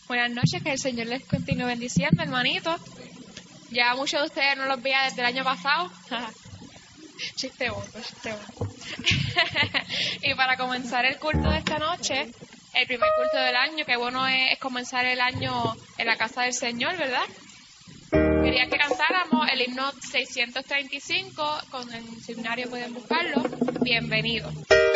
Buenas noches, que el Señor les continúe bendiciendo, hermanitos. Ya muchos de ustedes no los veía desde el año pasado. Chiste bobo. Y para comenzar el culto de esta noche, el primer culto del año, que bueno es comenzar el año en la casa del Señor, ¿verdad? Quería que cantáramos el himno 635, con el seminario pueden buscarlo. Bienvenido.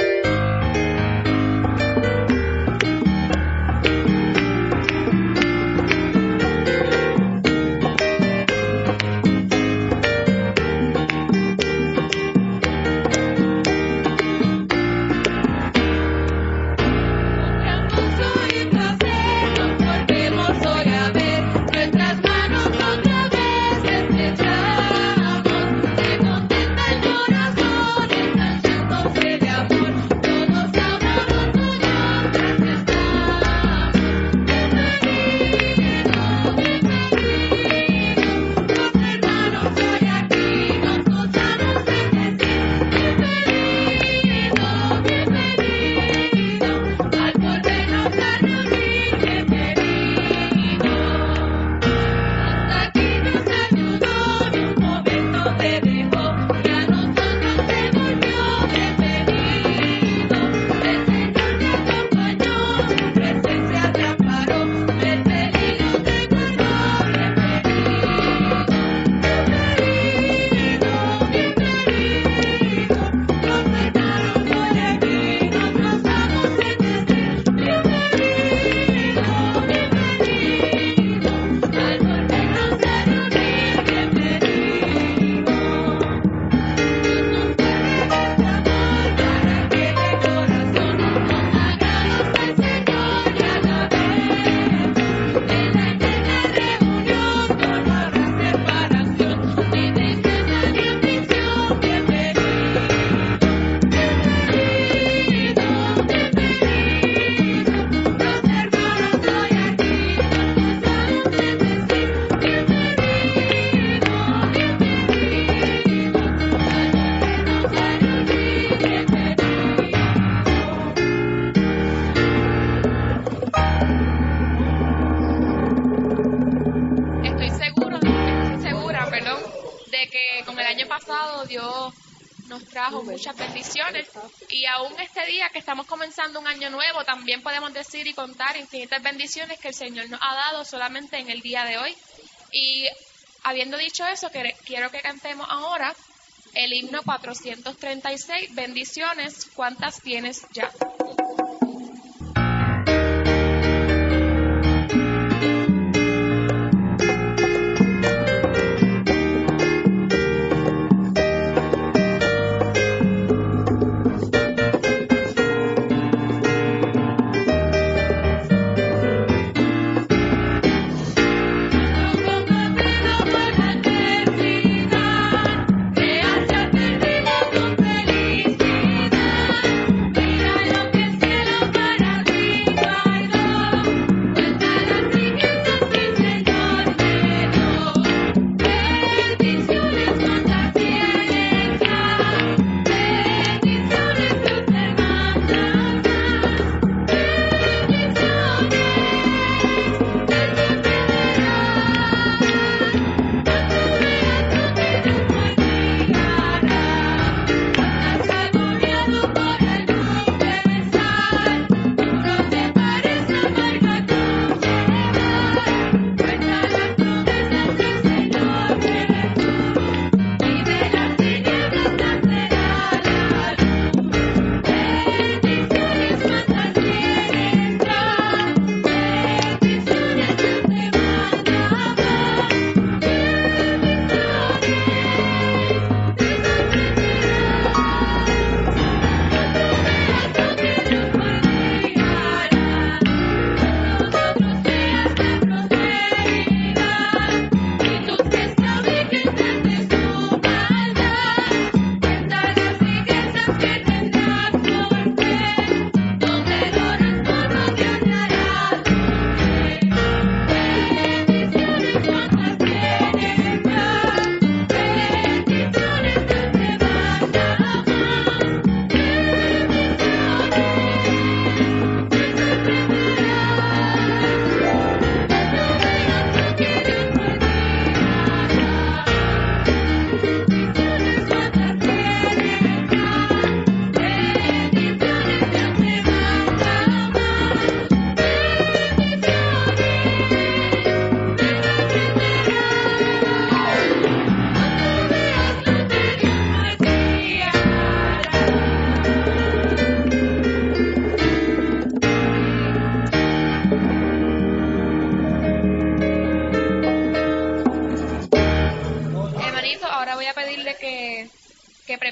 Muchas bendiciones, y aún este día que estamos comenzando un año nuevo, también podemos decir y contar infinitas bendiciones que el Señor nos ha dado solamente en el día de hoy. Y habiendo dicho eso, quiero que cantemos ahora el himno 436, bendiciones, ¿cuántas tienes ya? Mira lo que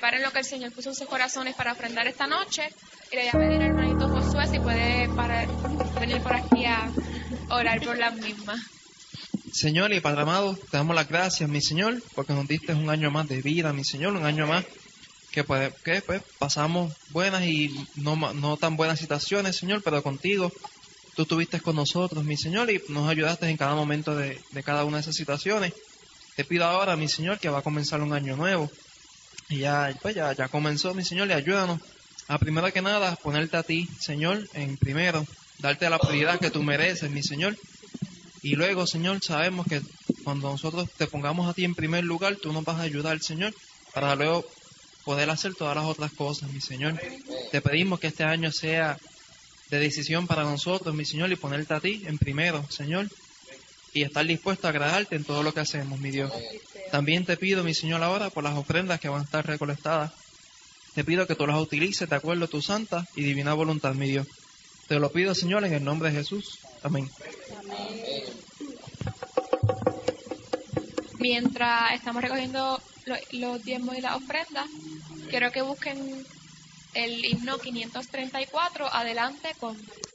preparen lo que el Señor puso en sus corazones para ofrendar esta noche. Y le voy a pedir al hermanito Josué si puede venir por aquí a orar por las mismas. Señor y Padre amado, te damos las gracias, mi Señor, porque nos diste un año más de vida, mi Señor, un año más que pasamos buenas y no tan buenas situaciones, Señor, pero contigo tú estuviste con nosotros, mi Señor, y nos ayudaste en cada momento de cada una de esas situaciones. Te pido ahora, mi Señor, que va a comenzar un año nuevo. Y ya comenzó, mi Señor, y ayúdanos a primero que nada ponerte a ti, Señor, en primero, darte la prioridad que tú mereces, mi Señor. Y luego, Señor, sabemos que cuando nosotros te pongamos a ti en primer lugar, tú nos vas a ayudar, Señor, para luego poder hacer todas las otras cosas, mi Señor. Te pedimos que este año sea de decisión para nosotros, mi Señor, y ponerte a ti en primero, Señor, y estar dispuesto a agradarte en todo lo que hacemos, mi Dios. También te pido, mi Señor, ahora por las ofrendas que van a estar recolectadas. Te pido que tú las utilices de acuerdo a tu santa y divina voluntad, mi Dios. Te lo pido, Señor, en el nombre de Jesús. Amén. Mientras estamos recogiendo los diezmos y las ofrendas, quiero que busquen el himno 534, adelante con...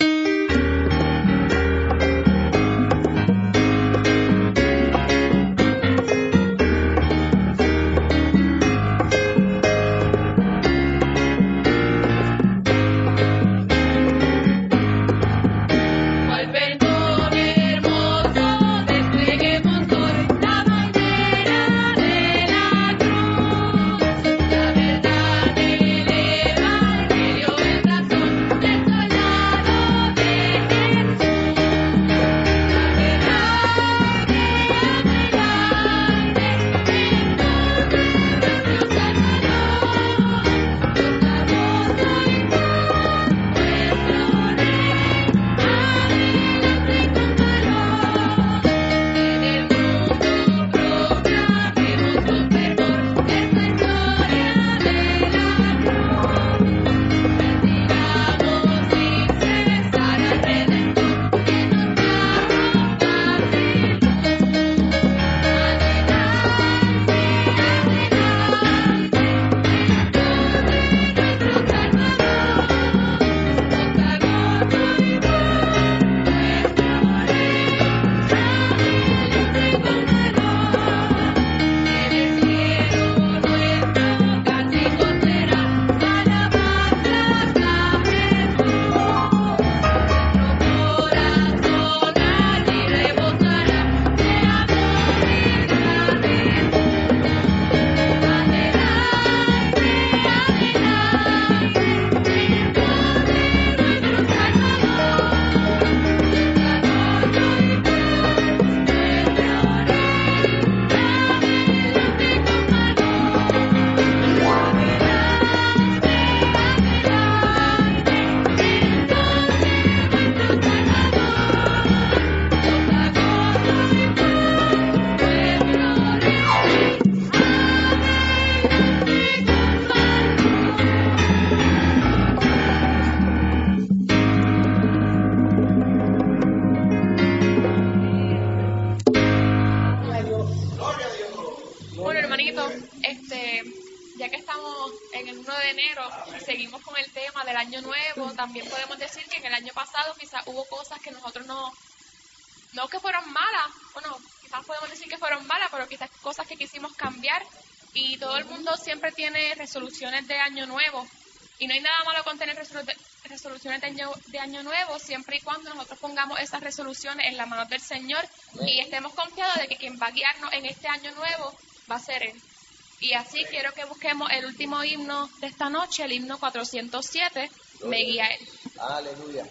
Ya que estamos en el 1 de enero y seguimos con el tema del año nuevo, también podemos decir que en el año pasado quizás hubo cosas que nosotros no que fueron malas, bueno, quizás podemos decir que fueron malas, pero quizás cosas que quisimos cambiar, y todo el mundo siempre tiene resoluciones de año nuevo, y no hay nada malo con tener resoluciones de año nuevo, siempre y cuando nosotros pongamos esas resoluciones en las manos del Señor y estemos confiados de que quien va a guiarnos en este año nuevo va a ser Él. Y así quiero que busquemos el último himno de esta noche, el himno 407, Me guía Él. Aleluya.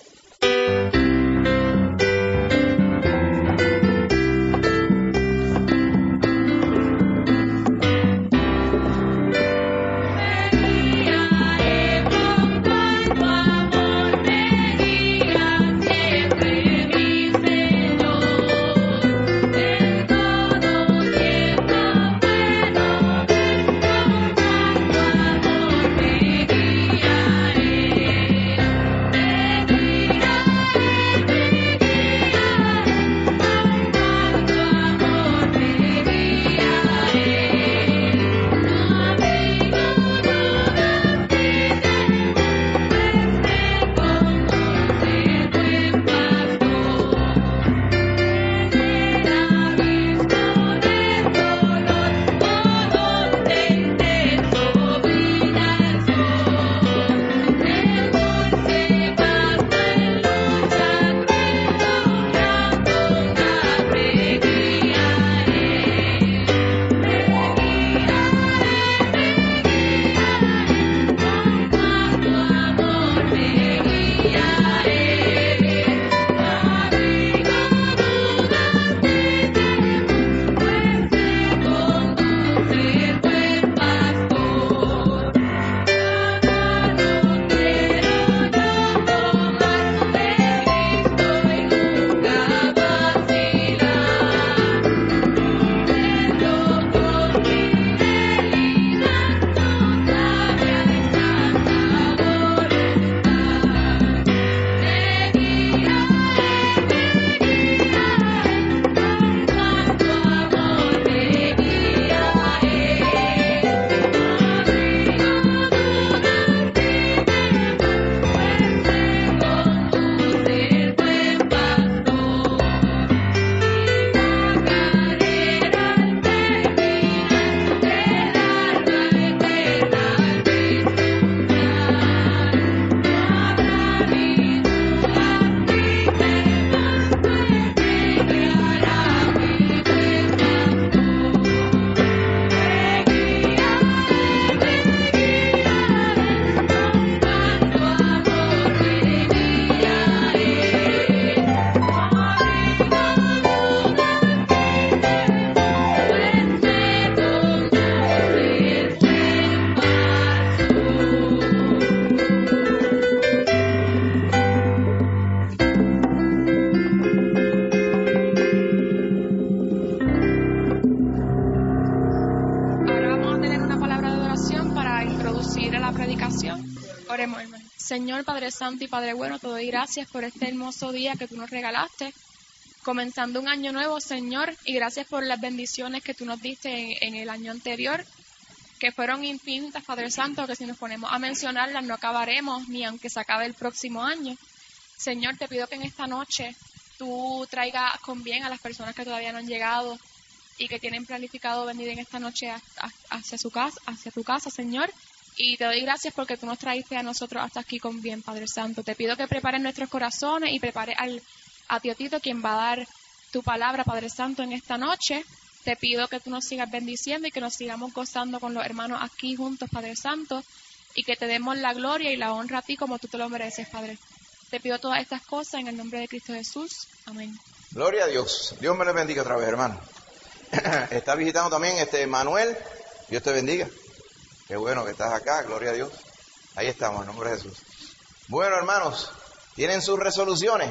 Oremos, hermano. Señor Padre Santo y Padre bueno, te doy gracias por este hermoso día que tú nos regalaste, comenzando un año nuevo, Señor, y gracias por las bendiciones que tú nos diste en el año anterior, que fueron infinitas, Padre Santo, que si nos ponemos a mencionarlas no acabaremos, ni aunque se acabe el próximo año. Señor, te pido que en esta noche tú traigas con bien a las personas que todavía no han llegado y que tienen planificado venir en esta noche hacia tu casa, Señor. Y te doy gracias porque tú nos traiste a nosotros hasta aquí con bien, Padre Santo. Te pido que prepares nuestros corazones y prepare a Tío Tito, quien va a dar tu palabra, Padre Santo, en esta noche. Te pido que tú nos sigas bendiciendo y que nos sigamos gozando con los hermanos aquí juntos, Padre Santo, y que te demos la gloria y la honra a ti como tú te lo mereces, Padre. Te pido todas estas cosas en el nombre de Cristo Jesús. Amén. Gloria a Dios. Dios me le bendiga otra vez, hermano. Está visitando también Manuel. Dios te bendiga. Qué bueno que estás acá, gloria a Dios. Ahí estamos, en nombre de Jesús. Bueno, hermanos, ¿tienen sus resoluciones?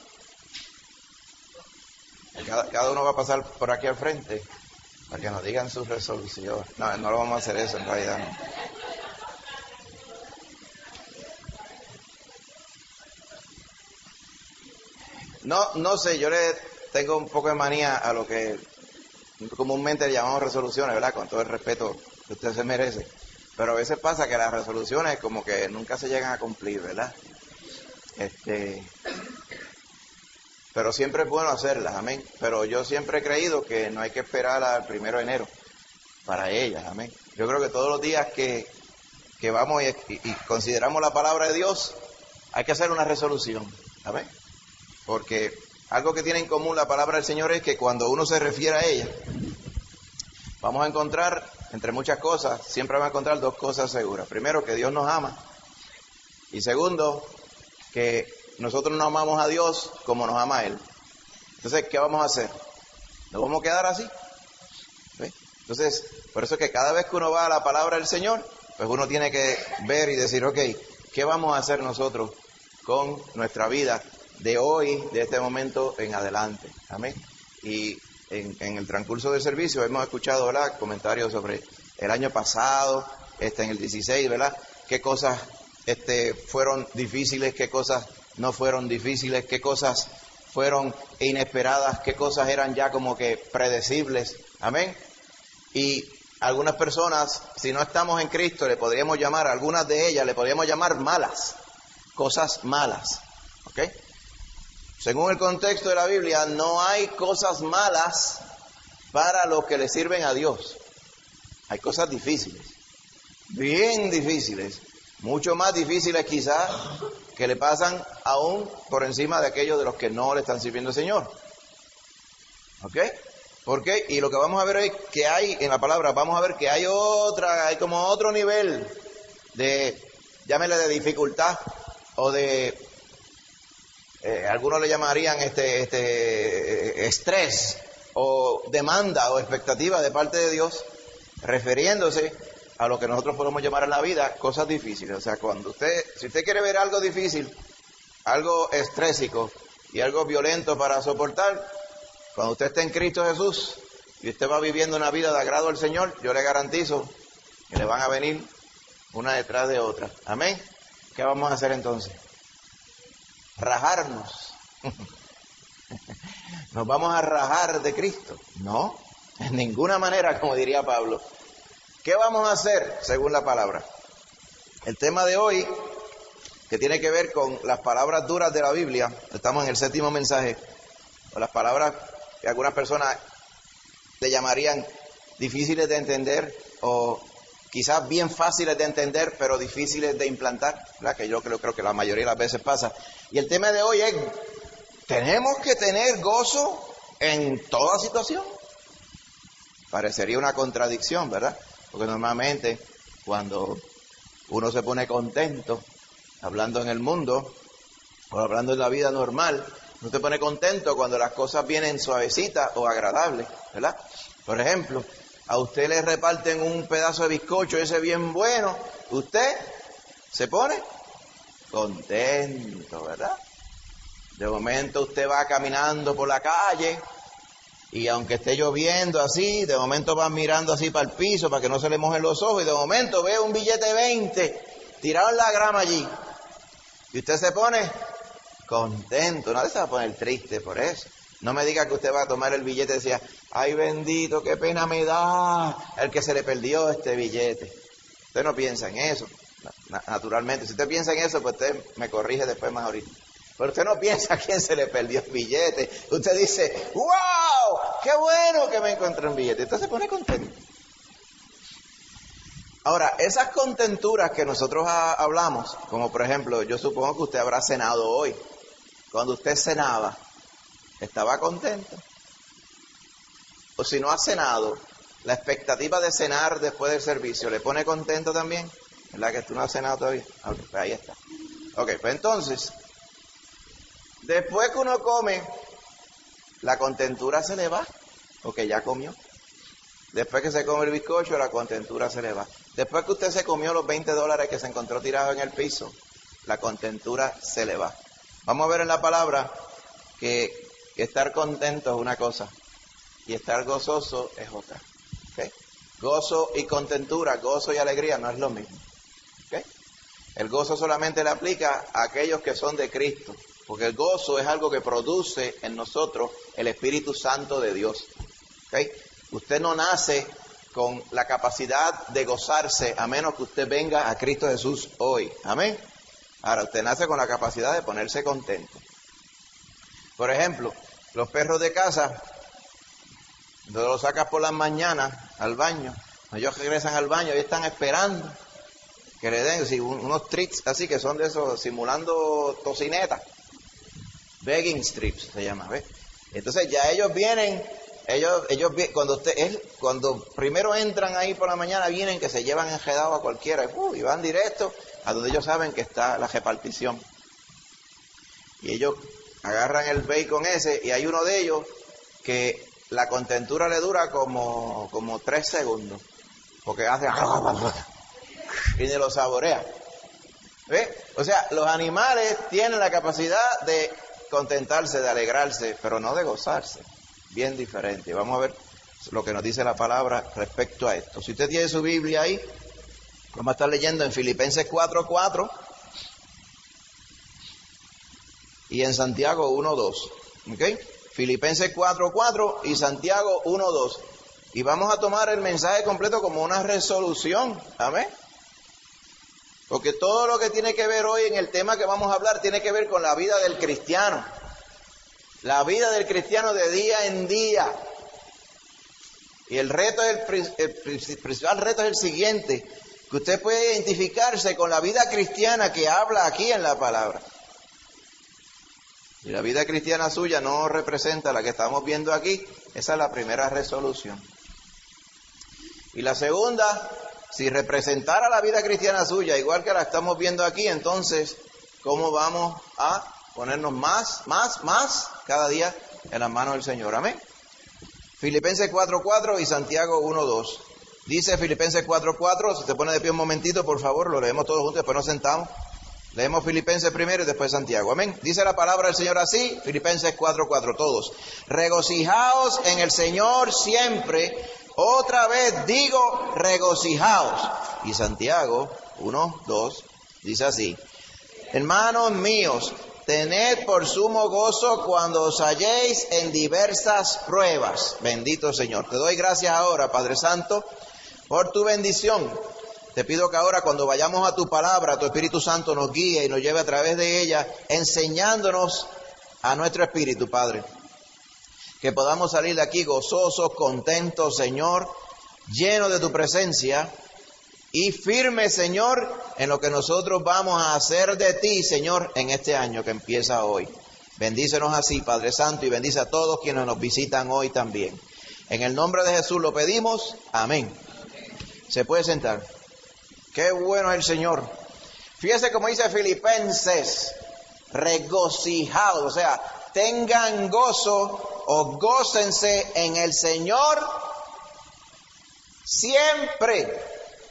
Cada uno va a pasar por aquí al frente para que nos digan sus resoluciones. No lo vamos a hacer eso en realidad. No sé, yo le tengo un poco de manía a lo que comúnmente le llamamos resoluciones, ¿verdad? Con todo el respeto que usted se merece. Pero a veces pasa que las resoluciones como que nunca se llegan a cumplir, ¿verdad? Pero siempre es bueno hacerlas, amén. Pero yo siempre he creído que no hay que esperar al 1 de enero para ellas, amén. Yo creo que todos los días que vamos y consideramos la palabra de Dios, hay que hacer una resolución, amén. Porque algo que tiene en común la palabra del Señor es que cuando uno se refiere a ella, vamos a encontrar, entre muchas cosas, siempre vamos a encontrar dos cosas seguras. Primero, que Dios nos ama. Y segundo, que nosotros no amamos a Dios como nos ama a Él. Entonces, ¿qué vamos a hacer? ¿Nos vamos a quedar así? ¿Sí? Entonces, por eso es que cada vez que uno va a la palabra del Señor, pues uno tiene que ver y decir, ok, ¿qué vamos a hacer nosotros con nuestra vida de hoy, de este momento en adelante? Amén. Y en el transcurso del servicio hemos escuchado, ¿verdad?, comentarios sobre el año pasado, en el 16, ¿verdad? Qué cosas fueron difíciles, qué cosas no fueron difíciles, qué cosas fueron inesperadas, qué cosas eran ya como que predecibles. Amén. Y algunas personas, si no estamos en Cristo, le podríamos llamar, algunas de ellas le podríamos llamar malas, cosas malas. ¿Ok? Según el contexto de la Biblia, no hay cosas malas para los que le sirven a Dios. Hay cosas difíciles, bien difíciles, mucho más difíciles quizás, que le pasan aún por encima de aquellos de los que no le están sirviendo al Señor. ¿Ok? ¿Por qué? Y lo que vamos a ver hoy, que hay en la palabra, vamos a ver que hay como otro nivel de, llámele de dificultad o de... algunos le llamarían estrés o demanda o expectativa de parte de Dios, refiriéndose a lo que nosotros podemos llamar en la vida cosas difíciles. O sea, si usted quiere ver algo difícil, algo estrésico y algo violento para soportar, cuando usted esté en Cristo Jesús y usted va viviendo una vida de agrado al Señor, yo le garantizo que le van a venir una detrás de otra. Amén. ¿Qué vamos a hacer entonces? Rajarnos. ¿Nos vamos a rajar de Cristo? No, en ninguna manera, como diría Pablo. ¿Qué vamos a hacer según la palabra? El tema de hoy, que tiene que ver con las palabras duras de la Biblia, estamos en el 7º mensaje, o las palabras que algunas personas le llamarían difíciles de entender, o quizás bien fáciles de entender, pero difíciles de implantar, ¿verdad? Que yo creo que la mayoría de las veces pasa. Y el tema de hoy es, ¿tenemos que tener gozo en toda situación? Parecería una contradicción, ¿verdad? Porque normalmente cuando uno se pone contento, hablando en el mundo, o hablando en la vida normal, uno se pone contento cuando las cosas vienen suavecitas o agradables, ¿verdad? Por ejemplo, a usted le reparten un pedazo de bizcocho ese bien bueno, usted se pone contento, ¿verdad? De momento usted va caminando por la calle y aunque esté lloviendo así, de momento va mirando así para el piso para que no se le mojen los ojos y de momento ve un billete de 20 tiraron la grama allí y usted se pone contento, no se va a poner triste por eso. No me diga que usted va a tomar el billete y decía, ay bendito, qué pena me da el que se le perdió este billete. Usted no piensa en eso, naturalmente. Si usted piensa en eso, pues usted me corrige después más ahorita. Pero usted no piensa a quién se le perdió el billete. Usted dice, wow, qué bueno que me encontré un billete. Usted se pone contento. Ahora, esas contenturas que nosotros hablamos, como por ejemplo, yo supongo que usted habrá cenado hoy. Cuando usted cenaba, ¿estaba contento? O si no ha cenado, la expectativa de cenar después del servicio, ¿le pone contento también? ¿Verdad que tú no has cenado todavía? Okay, pues ahí está. Ok, pues entonces, después que uno come, la contentura se le va, porque ya comió. Después que se come el bizcocho, la contentura se le va. Después que usted se comió los $20 que se encontró tirados en el piso, la contentura se le va. Vamos a ver en la palabra que estar contento es una cosa y estar gozoso es otra. ¿Okay? Gozo y contentura, gozo y alegría no es lo mismo. ¿Okay? El gozo solamente le aplica a aquellos que son de Cristo, porque el gozo es algo que produce en nosotros el Espíritu Santo de Dios. ¿Okay? Usted no nace con la capacidad de gozarse a menos que usted venga a Cristo Jesús hoy. Amén. Ahora, usted nace con la capacidad de ponerse contento. Por ejemplo, los perros de casa, cuando los sacas por las mañanas al baño, ellos regresan al baño y están esperando que le den unos treats así que son de esos, simulando tocineta. Begging strips se llama, ¿ves? Entonces ya ellos vienen, cuando primero entran ahí por la mañana, vienen que se llevan enredado a cualquiera y van directo a donde ellos saben que está la repartición. Y ellos agarran el bacon ese y hay uno de ellos que la contentura le dura como 3 segundos. Porque hace y ni lo saborea. ¿Ves? O sea, los animales tienen la capacidad de contentarse, de alegrarse, pero no de gozarse. Bien diferente. Vamos a ver lo que nos dice la palabra respecto a esto. Si usted tiene su Biblia ahí, vamos a estar leyendo en Filipenses 4:4 y en Santiago 1:2. ¿Ok? Filipenses 4:4 y Santiago 1:2. Y vamos a tomar el mensaje completo como una resolución. Amén. Porque todo lo que tiene que ver hoy en el tema que vamos a hablar tiene que ver con la vida del cristiano. La vida del cristiano de día en día. Y el reto el principal reto es el siguiente, que usted puede identificarse con la vida cristiana que habla aquí en la palabra. Y la vida cristiana suya no representa la que estamos viendo aquí. Esa es la primera resolución. Y la segunda, si representara la vida cristiana suya igual que la estamos viendo aquí, entonces, ¿cómo vamos a ponernos más cada día en las manos del Señor? Amén. Filipenses 4:4 y Santiago 1:2. Dice Filipenses 4:4, si se pone de pie un momentito, por favor, lo leemos todos juntos, después nos sentamos. Leemos Filipenses primero y después Santiago. Amén. Dice la palabra del Señor así, Filipenses 4:4, todos. Regocijaos en el Señor siempre. Otra vez digo, regocijaos. Y Santiago 1:2 dice así. Hermanos míos, tened por sumo gozo cuando os halléis en diversas pruebas. Bendito Señor. Te doy gracias ahora, Padre Santo, por tu bendición. Te pido que ahora cuando vayamos a tu palabra, tu Espíritu Santo nos guíe y nos lleve a través de ella, enseñándonos a nuestro espíritu, Padre. Que podamos salir de aquí gozosos, contentos, Señor, llenos de tu presencia y firmes, Señor, en lo que nosotros vamos a hacer de ti, Señor, en este año que empieza hoy. Bendícenos así, Padre Santo, y bendice a todos quienes nos visitan hoy también. En el nombre de Jesús lo pedimos. Amén. Se puede sentar. Qué bueno es el Señor. Fíjese como dice Filipenses, regocijados, o sea, tengan gozo o gócense en el Señor siempre.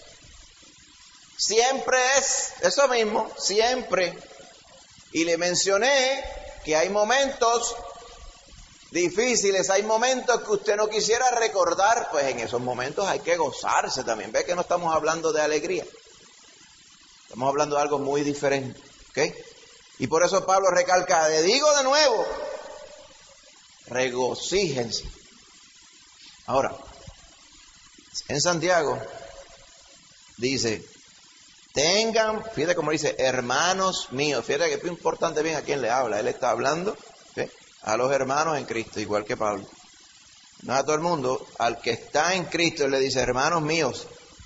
Siempre es eso mismo, siempre. Y le mencioné que hay momentos difíciles, hay momentos que usted no quisiera recordar, pues en esos momentos hay que gozarse también. Ve que no estamos hablando de alegría. Estamos hablando de algo muy diferente, ¿ok? Y por eso Pablo recalca, le digo de nuevo, regocíjense. Ahora, en Santiago dice, fíjate cómo dice, hermanos míos, fíjate que es importante bien a quién le habla, él está hablando, ¿sí?, a los hermanos en Cristo, igual que Pablo. No a todo el mundo, al que está en Cristo él le dice, hermanos míos,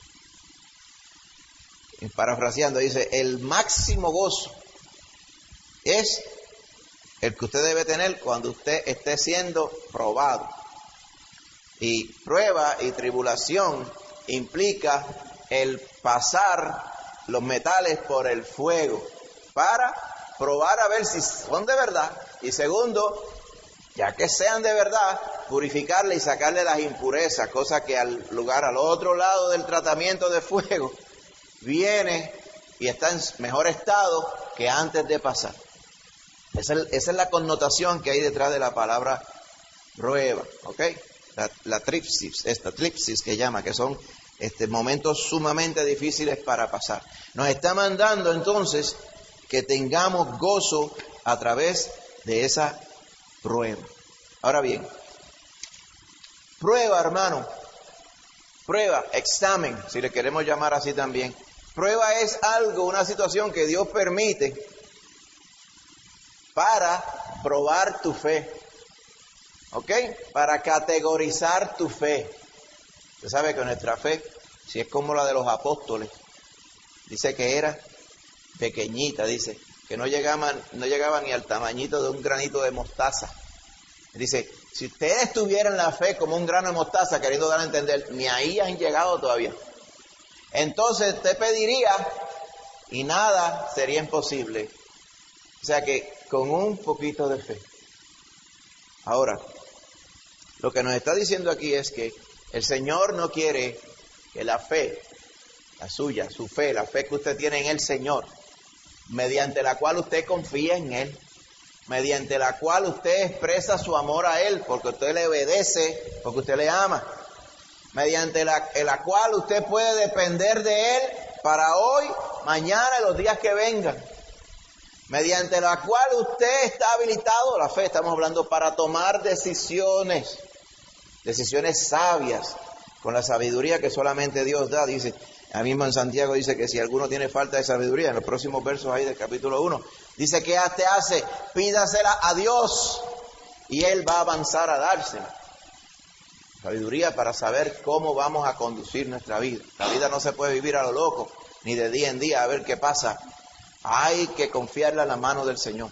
y parafraseando dice, el máximo gozo es el que usted debe tener cuando usted esté siendo probado. Y prueba y tribulación implica el pasar los metales por el fuego para probar a ver si son de verdad. Y segundo, ya que sean de verdad, purificarle y sacarle las impurezas, cosa que al otro lado del tratamiento de fuego viene y está en mejor estado que antes de pasar. Esa es la connotación que hay detrás de la palabra prueba, ¿ok? La tripsis, esta tripsis que llama, que son momentos sumamente difíciles para pasar. Nos está mandando entonces que tengamos gozo a través de esa prueba. Ahora bien, prueba, hermano, prueba, examen, si le queremos llamar así también. Prueba es algo, una situación que Dios permite para probar tu fe, ¿ok? Para categorizar tu fe. Usted sabe que nuestra fe, si es como la de los apóstoles, dice que era pequeñita, dice que no llegaba ni al tamañito de un granito de mostaza. Dice, si ustedes tuvieran la fe como un grano de mostaza, queriendo dar a entender, ni ahí han llegado todavía. Entonces usted pediría y nada sería imposible. O sea que con un poquito de fe. Ahora, lo que nos está diciendo aquí es que el Señor no quiere que la fe, la suya, su fe, la fe que usted tiene en el Señor, mediante la cual usted confía en Él, mediante la cual usted expresa su amor a Él, porque usted le obedece, porque usted le ama, mediante la cual usted puede depender de Él para hoy, mañana y los días que vengan, mediante la cual usted está habilitado, la fe estamos hablando, para tomar decisiones sabias, con la sabiduría que solamente Dios da. Dice, ahí mismo en Santiago dice que si alguno tiene falta de sabiduría, en los próximos versos ahí del capítulo 1, dice que te hace, pídasela a Dios y Él va a avanzar a dársela. Sabiduría para saber cómo vamos a conducir nuestra vida. La vida no se puede vivir a lo loco, ni de día en día a ver qué pasa. Hay que confiarla en la mano del Señor.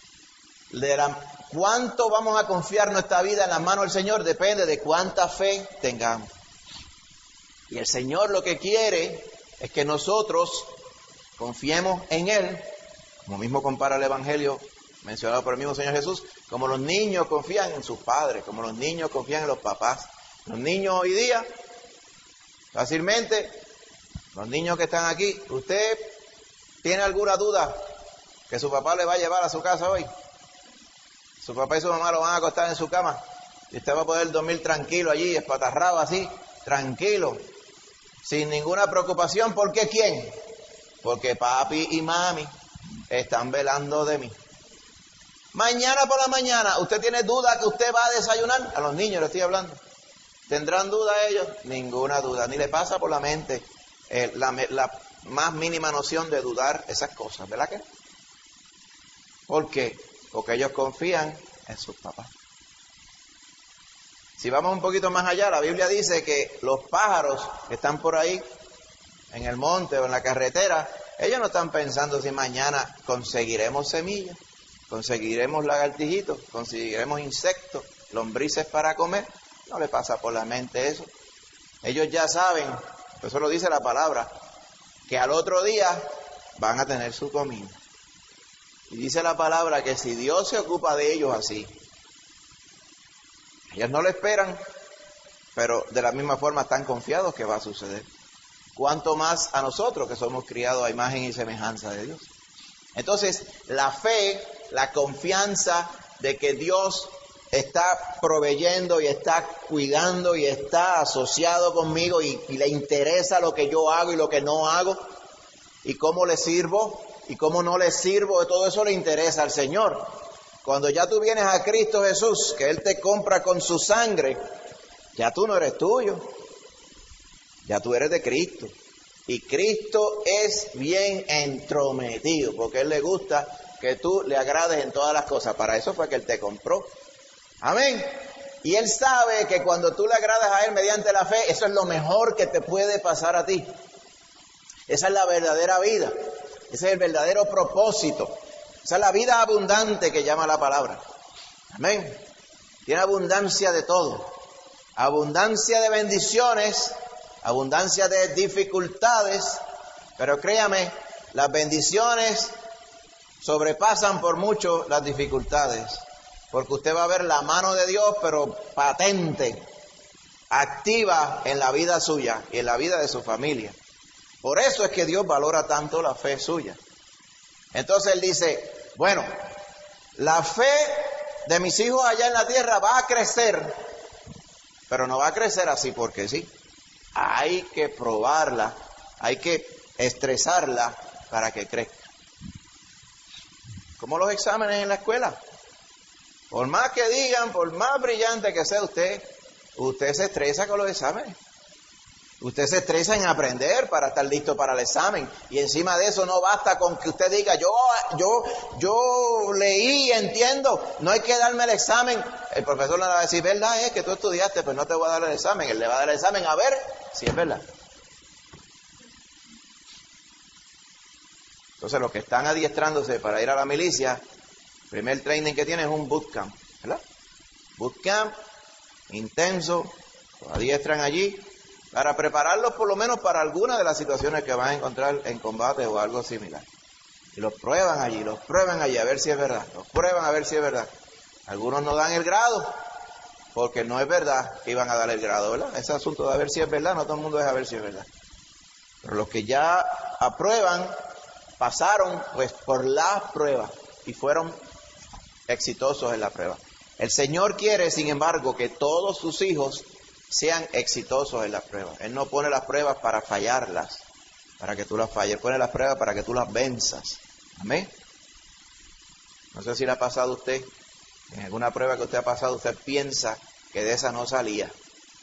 ¿Cuánto vamos a confiar nuestra vida en la mano del Señor? Depende de cuánta fe tengamos. Y el Señor lo que quiere es que nosotros confiemos en Él, como mismo compara el Evangelio mencionado por el mismo Señor Jesús, como los niños confían en sus padres, como los niños confían en los papás. Los niños hoy día, fácilmente, los niños que están aquí, ¿usted tiene alguna duda que su papá le va a llevar a su casa hoy? Su papá y su mamá lo van a acostar en su cama y usted va a poder dormir tranquilo allí, espatarrado así, tranquilo, sin ninguna preocupación. ¿Por qué quién? Porque papi y mami están velando de mí. Mañana por la mañana, ¿usted tiene duda que usted va a desayunar? A los niños le estoy hablando. ¿Tendrán duda ellos? Ninguna duda. Ni le pasa por la mente la más mínima noción de dudar esas cosas, ¿verdad que? ¿Por qué? Porque ellos confían en sus papás. Si vamos un poquito más allá, la Biblia dice que los pájaros que están por ahí, en el monte o en la carretera, ellos no están pensando si mañana conseguiremos semillas, conseguiremos lagartijitos, conseguiremos insectos, lombrices para comer. No le pasa por la mente eso. Ellos ya saben, eso lo dice la palabra, que al otro día van a tener su comida. Y dice la palabra que si Dios se ocupa de ellos así, ellos no lo esperan, pero de la misma forma están confiados que va a suceder. Cuanto más a nosotros que somos criados a imagen y semejanza de Dios. Entonces, la fe, la confianza de que Dios está proveyendo y está cuidando y está asociado conmigo y le interesa lo que yo hago y lo que no hago, ¿Y cómo le sirvo? ¿Y cómo no le sirvo? Todo eso le interesa al Señor. Cuando ya tú vienes a Cristo Jesús, que Él te compra con su sangre, ya tú no eres tuyo. Ya tú eres de Cristo. Y Cristo es bien entrometido, porque a Él le gusta que tú le agrades en todas las cosas. Para eso fue que Él te compró. Amén. Y Él sabe que cuando tú le agradas a Él mediante la fe, eso es lo mejor que te puede pasar a ti. Esa es la verdadera vida. Ese es el verdadero propósito. Esa es la vida abundante que llama la palabra. Amén. Tiene abundancia de todo. Abundancia de bendiciones, abundancia de dificultades. Pero créame, las bendiciones sobrepasan por mucho las dificultades. Porque usted va a ver la mano de Dios, pero patente, activa en la vida suya y en la vida de su familia. Por eso es que Dios valora tanto la fe suya. Entonces Él dice, bueno, la fe de mis hijos allá en la tierra va a crecer, pero no va a crecer así porque sí. Hay que probarla, hay que estresarla para que crezca. Como los exámenes en la escuela. Por más que digan, por más brillante que sea usted se estresa con los exámenes. Usted se estresa en aprender para estar listo para el examen. Y encima de eso no basta con que usted diga, yo leí y entiendo, no hay que darme el examen. El profesor le va a decir, verdad es que tú estudiaste, pero no te voy a dar el examen. Él le va a dar el examen a ver si es verdad. Entonces los que están adiestrándose para ir a la milicia, el primer training que tienen es un bootcamp, ¿verdad? Bootcamp intenso, los adiestran allí para prepararlos por lo menos para alguna de las situaciones que van a encontrar en combate o algo similar. Y los prueban allí a ver si es verdad, los prueban a ver si es verdad. Algunos no dan el grado, porque no es verdad que iban a dar el grado, ¿verdad? Ese asunto de a ver si es verdad, no todo el mundo es a ver si es verdad. Pero los que ya aprueban, pasaron pues por la prueba y fueron exitosos en la prueba. El Señor quiere, sin embargo, que todos sus hijos sean exitosos en las pruebas. Él no pone las pruebas para fallarlas, para que tú las falles. Él pone las pruebas para que tú las venzas. Amén. No sé si le ha pasado a usted, en alguna prueba que usted ha pasado, usted piensa que de esa no salía.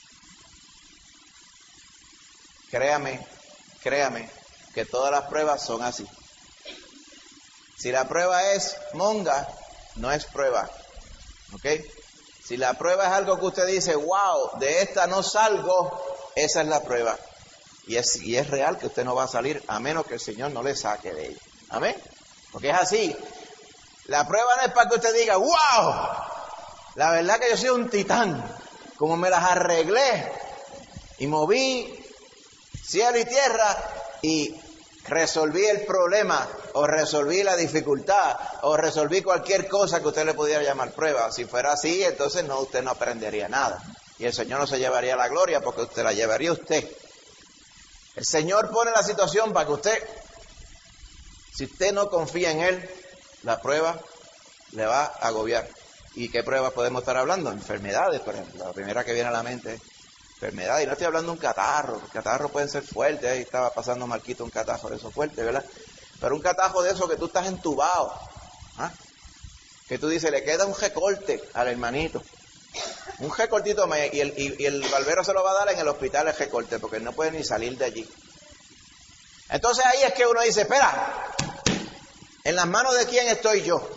Créame, que todas las pruebas son así. Si la prueba es monga, no es prueba. ¿Ok? Si la prueba es algo que usted dice, wow, de esta no salgo, esa es la prueba. Y es real que usted no va a salir a menos que el Señor no le saque de ella. Amén. Porque es así. La prueba no es para que usted diga, wow, la verdad que yo soy un titán. Como me las arreglé y moví cielo y tierra y resolví el problema, o resolví la dificultad, o resolví cualquier cosa que usted le pudiera llamar prueba. Si fuera así, entonces usted no aprendería nada. Y el Señor no se llevaría la gloria porque usted la llevaría usted. El Señor pone la situación para que usted, si usted no confía en Él, la prueba le va a agobiar. ¿Y qué pruebas podemos estar hablando? Enfermedades, por ejemplo. La primera que viene a la mente es enfermedad, y no estoy hablando de un catarro. Los catarros pueden ser fuertes, ahí estaba pasando Marquito un catarro de esos fuertes, ¿verdad? Pero un catajo de esos que tú estás entubado, ¿ah? Que tú dices, le queda un recorte al hermanito, un recortito, y el barbero se lo va a dar en el hospital el recorte, porque no puede ni salir de allí. Entonces ahí es que uno dice, espera, ¿en las manos de quién estoy yo?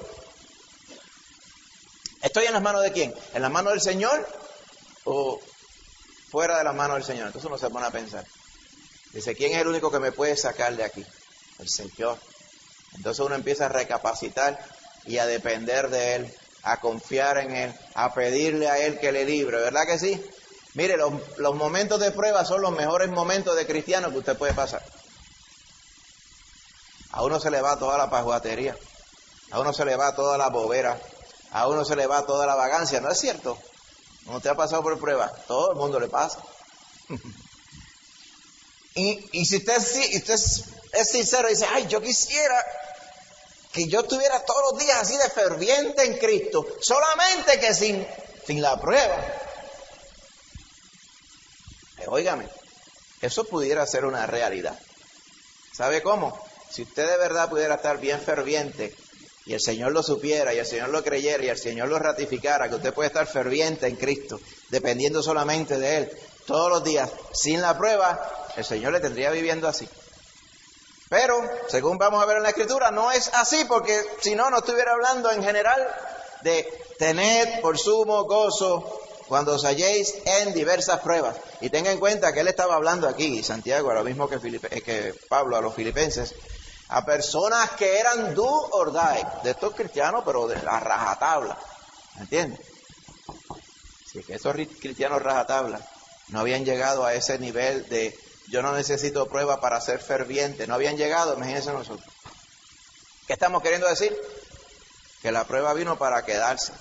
¿Estoy en las manos de quién? ¿En las manos del Señor o fuera de las manos del Señor? Entonces uno se pone a pensar. Dice, ¿quién es el único que me puede sacar de aquí? El Señor. Entonces uno empieza a recapacitar y a depender de Él, a confiar en Él, a pedirle a Él que le libre. ¿Verdad que sí? Mire, los momentos de prueba son los mejores momentos de cristiano que usted puede pasar. A uno se le va toda la pajuatería, a uno se le va toda la bobera, a uno se le va toda la vagancia, ¿no es cierto? ¿No te ha pasado por prueba? Todo el mundo le pasa. y si usted es sincero y dice, ay, yo quisiera que yo estuviera todos los días así de ferviente en Cristo, solamente que sin la prueba. Óigame, eso pudiera ser una realidad. ¿Sabe cómo? Si usted de verdad pudiera estar bien ferviente, y el Señor lo supiera, y el Señor lo creyera, y el Señor lo ratificara, que usted puede estar ferviente en Cristo, dependiendo solamente de Él, todos los días, sin la prueba, el Señor le tendría viviendo así. Pero, según vamos a ver en la Escritura, no es así, porque si no, no estuviera hablando en general de tened por sumo gozo cuando os halléis en diversas pruebas. Y tenga en cuenta que él estaba hablando aquí, Santiago, a lo mismo que Pablo a los filipenses, a personas que eran do or die, de estos cristianos, pero de la rajatabla, ¿me entiendes? Así que esos cristianos rajatabla no habían llegado a ese nivel de yo no necesito prueba para ser ferviente, no habían llegado, imagínense nosotros. ¿Qué estamos queriendo decir? Que la prueba vino para quedarse.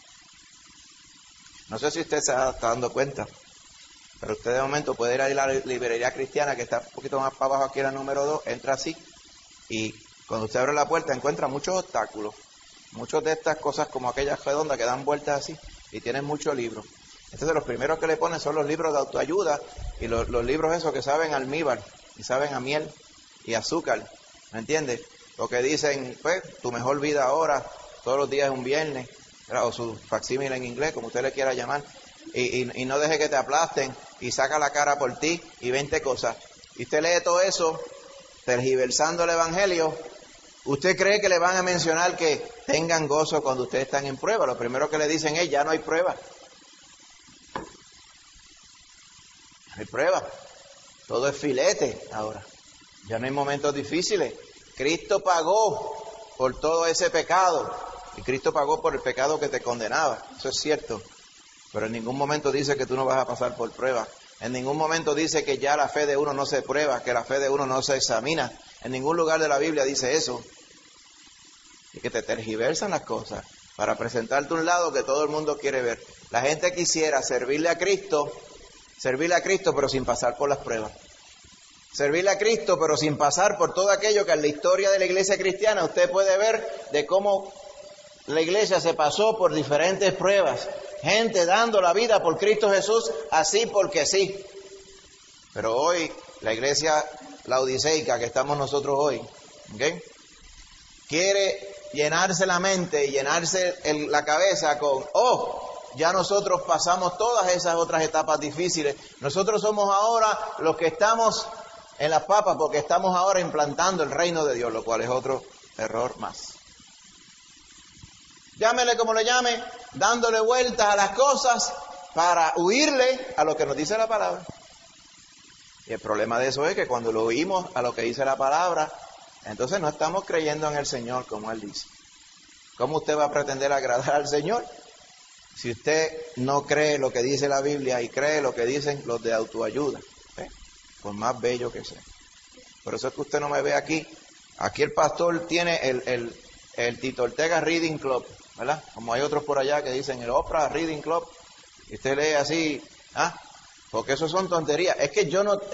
No sé si usted se está dando cuenta, pero usted de momento puede ir a la librería cristiana, que está un poquito más para abajo aquí en la número 2, entra así, y cuando usted abre la puerta encuentra muchos obstáculos, muchas de estas cosas como aquellas redondas que dan vueltas así, y tienen muchos libros. Entonces los primeros que le ponen son los libros de autoayuda, y los libros esos que saben a almíbar, y saben a miel, y azúcar, ¿me entiende? Lo que dicen, pues, tu mejor vida ahora, todos los días es un viernes, o su facsímil en inglés, como usted le quiera llamar, y no deje que te aplasten, y saca la cara por ti, y 20 cosas. Y usted lee todo eso, tergiversando el Evangelio. ¿Usted cree que le van a mencionar que tengan gozo cuando ustedes están en prueba? Lo primero que le dicen es, ya no hay prueba. No hay prueba. Todo es filete ahora. Ya no hay momentos difíciles. Cristo pagó por todo ese pecado. Y Cristo pagó por el pecado que te condenaba. Eso es cierto. Pero en ningún momento dice que tú no vas a pasar por prueba. En ningún momento dice que ya la fe de uno no se prueba, que la fe de uno no se examina. En ningún lugar de la Biblia dice eso. Y que te tergiversan las cosas para presentarte un lado que todo el mundo quiere ver. La gente quisiera servirle a Cristo, pero sin pasar por las pruebas. Servirle a Cristo, pero sin pasar por todo aquello que en la historia de la iglesia cristiana usted puede ver de cómo la iglesia se pasó por diferentes pruebas. Gente dando la vida por Cristo Jesús, así porque sí. Pero hoy, la iglesia laodiceica que estamos nosotros hoy, ¿okay?, quiere llenarse la mente y llenarse la cabeza con, ya nosotros pasamos todas esas otras etapas difíciles. Nosotros somos ahora los que estamos en las papas porque estamos ahora implantando el reino de Dios, lo cual es otro error más. Llámele como le llame, dándole vueltas a las cosas para huirle a lo que nos dice la palabra. Y el problema de eso es que cuando lo oímos a lo que dice la palabra, entonces no estamos creyendo en el Señor como Él dice. ¿Cómo usted va a pretender agradar al Señor si usted no cree lo que dice la Biblia y cree lo que dicen los de autoayuda? Por más bello que sea. Por eso es que usted no me ve aquí. Aquí el pastor tiene el Tito Ortega Reading Club, ¿verdad? Como hay otros por allá que dicen el Oprah Reading Club. Y usted lee así, porque eso son tonterías. Es que yo no...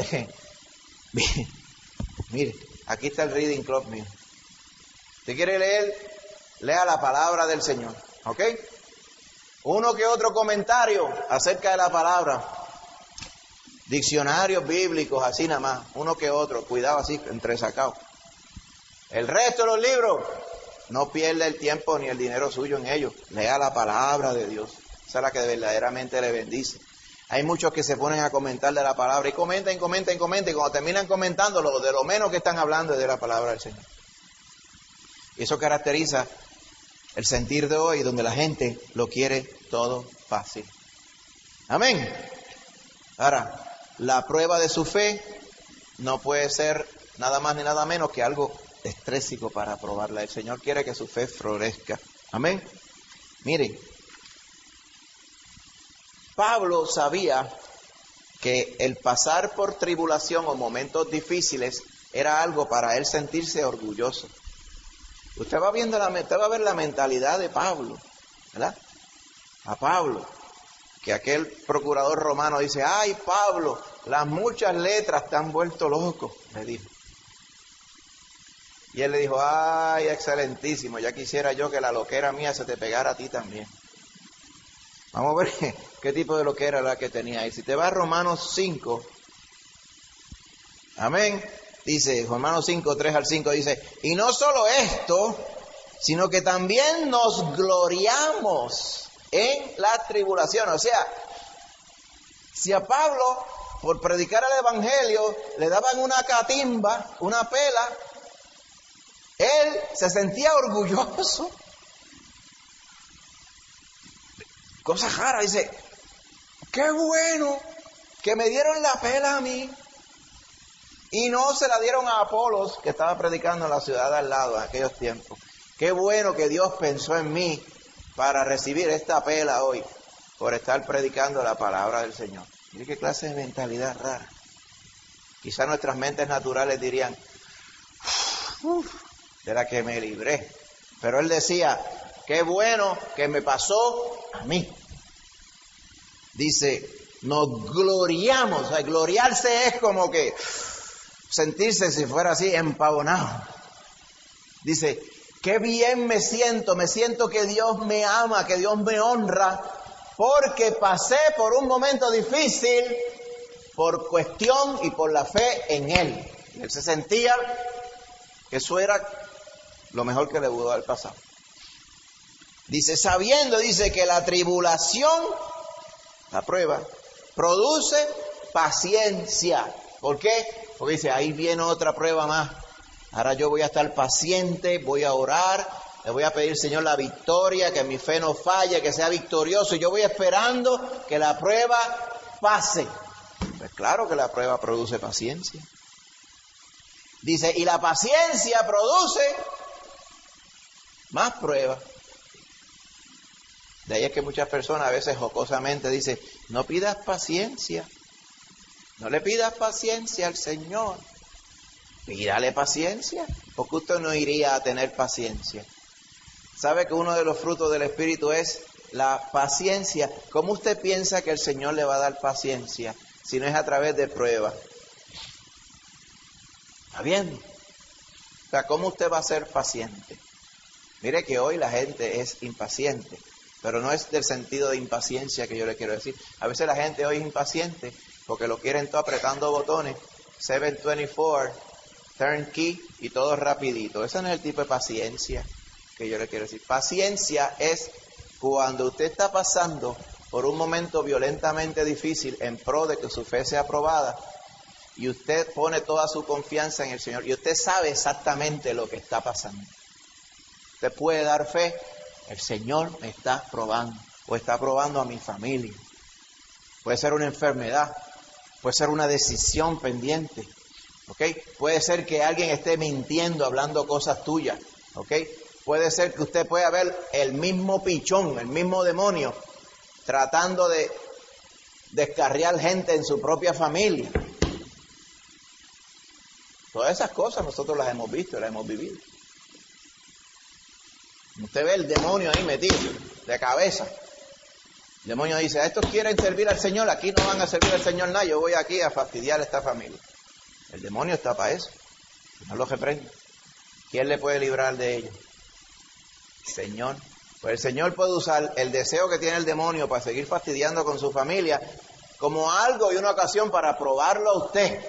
Mire, aquí está el Reading Club mío. ¿Usted quiere leer? Lea la palabra del Señor, ¿ok? Uno que otro comentario acerca de la palabra. Diccionarios bíblicos, así nada más. Uno que otro, cuidado así, entresacado. El resto de los libros, no pierda el tiempo ni el dinero suyo en ellos. Lea la palabra de Dios. Esa es la que verdaderamente le bendice. Hay muchos que se ponen a comentar de la palabra y comentan. Y cuando terminan comentando, de lo menos que están hablando es de la palabra del Señor. Y eso caracteriza el sentir de hoy, donde la gente lo quiere todo fácil. Amén. Ahora, la prueba de su fe no puede ser nada más ni nada menos que algo estrésico para probarla. El Señor quiere que su fe florezca. Amén. Miren, Pablo sabía que el pasar por tribulación o momentos difíciles era algo para él sentirse orgulloso. Usted va a ver la mentalidad de Pablo, ¿verdad? A Pablo, que aquel procurador romano dice, ay Pablo, las muchas letras te han vuelto loco, le dijo. Y él le dijo, ay, excelentísimo, ya quisiera yo que la loquera mía se te pegara a ti también. Vamos a ver qué tipo de loquera era la que tenía ahí. Si te vas a Romanos 5, amén, Dice, Romanos 5, 3 al 5 dice, y no solo esto, sino que también nos gloriamos en la tribulación. O sea, si a Pablo, por predicar el evangelio, le daban una catimba, una pela, él se sentía orgulloso. Cosa rara, dice, qué bueno que me dieron la pela a mí y no se la dieron a Apolos, que estaba predicando en la ciudad de al lado en aquellos tiempos. Qué bueno que Dios pensó en mí para recibir esta pela hoy por estar predicando la palabra del Señor. Mire qué clase de mentalidad rara. Quizás nuestras mentes naturales dirían, de la que me libré. Pero él decía, qué bueno que me pasó a mí. Dice, nos gloriamos. O sea, gloriarse es como que sentirse, si fuera así, empavonado. Dice, qué bien me siento que Dios me ama, que Dios me honra, porque pasé por un momento difícil por cuestión y por la fe en Él. Él se sentía que eso era lo mejor que le pudo haber pasado. Dice, sabiendo, dice que la tribulación, la prueba, produce paciencia. ¿Por qué? Porque dice, ahí viene otra prueba más. Ahora yo voy a estar paciente, voy a orar, le voy a pedir, Señor, la victoria, que mi fe no falle, que sea victorioso. Y yo voy esperando que la prueba pase. Pues claro que la prueba produce paciencia. Dice, y la paciencia produce más pruebas. De ahí es que muchas personas a veces jocosamente dicen, no pidas paciencia, no le pidas paciencia al Señor. Pídale paciencia, porque usted no iría a tener paciencia. ¿Sabe que uno de los frutos del Espíritu es la paciencia? ¿Cómo usted piensa que el Señor le va a dar paciencia si no es a través de pruebas? ¿Está bien? O sea, ¿cómo usted va a ser paciente? Mire que hoy la gente es impaciente, pero no es del sentido de impaciencia que yo le quiero decir. A veces la gente hoy es impaciente porque lo quieren todo apretando botones, 724, turn key y todo rapidito. Ese no es el tipo de paciencia que yo le quiero decir. Paciencia es cuando usted está pasando por un momento violentamente difícil en pro de que su fe sea aprobada y usted pone toda su confianza en el Señor y usted sabe exactamente lo que está pasando. Usted puede dar fe, el Señor me está probando o está probando a mi familia. Puede ser una enfermedad, puede ser una decisión pendiente, ¿ok? Puede ser que alguien esté mintiendo, hablando cosas tuyas, ¿ok? Puede ser que usted pueda ver el mismo pichón, el mismo demonio, tratando de descarriar gente en su propia familia. Todas esas cosas nosotros las hemos visto, las hemos vivido. Usted ve el demonio ahí metido, de cabeza. El demonio dice, a estos quieren servir al Señor, aquí no van a servir al Señor nada, yo voy aquí a fastidiar a esta familia. El demonio está para eso, no lo reprende. ¿Quién le puede librar de ellos? Señor. Pues el Señor puede usar el deseo que tiene el demonio para seguir fastidiando con su familia como algo y una ocasión para probarlo a usted.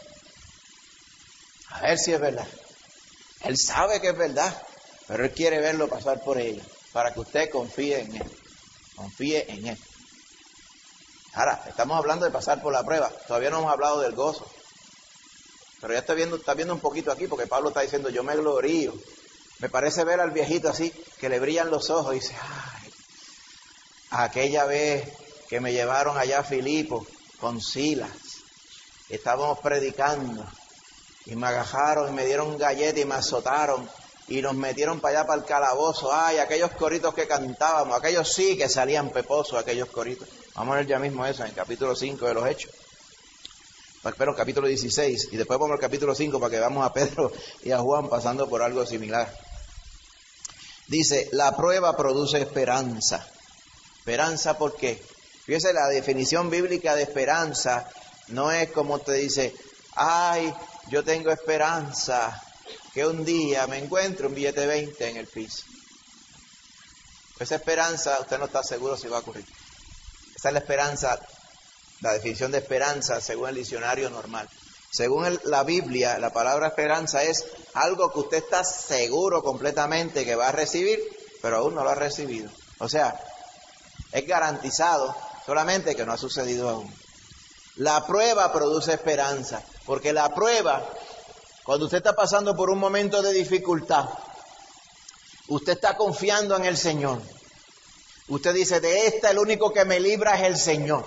A ver si es verdad. Él sabe que es verdad, pero Él quiere verlo pasar por ella para que usted confíe en Él. Confíe en Él. Ahora, estamos hablando de pasar por la prueba. Todavía no hemos hablado del gozo. Pero ya está viendo un poquito aquí porque Pablo está diciendo, yo me glorío. Me parece ver al viejito así, que le brillan los ojos y dice, ay, aquella vez que me llevaron allá a Filipo con Silas, estábamos predicando y me agajaron y me dieron galletas y me azotaron y nos metieron para allá para el calabozo. Ay, aquellos coritos que cantábamos, aquellos sí que salían peposos, aquellos coritos. Vamos a ver ya mismo eso en el capítulo 5 de los Hechos. Pero capítulo 16 y después vamos al capítulo 5 para que veamos a Pedro y a Juan pasando por algo similar. Dice, la prueba produce esperanza. ¿Esperanza por qué? Fíjese, la definición bíblica de esperanza no es como usted dice, ay, yo tengo esperanza que un día me encuentre un billete de 20 en el piso. Esa esperanza, usted no está seguro si va a ocurrir. Esa es la esperanza, la definición de esperanza según el diccionario normal. Según la Biblia, la palabra esperanza es algo que usted está seguro completamente que va a recibir, pero aún no lo ha recibido. O sea, es garantizado, solamente que no ha sucedido aún. La prueba produce esperanza, porque la prueba, cuando usted está pasando por un momento de dificultad, usted está confiando en el Señor. Usted dice, de esta el único que me libra es el Señor.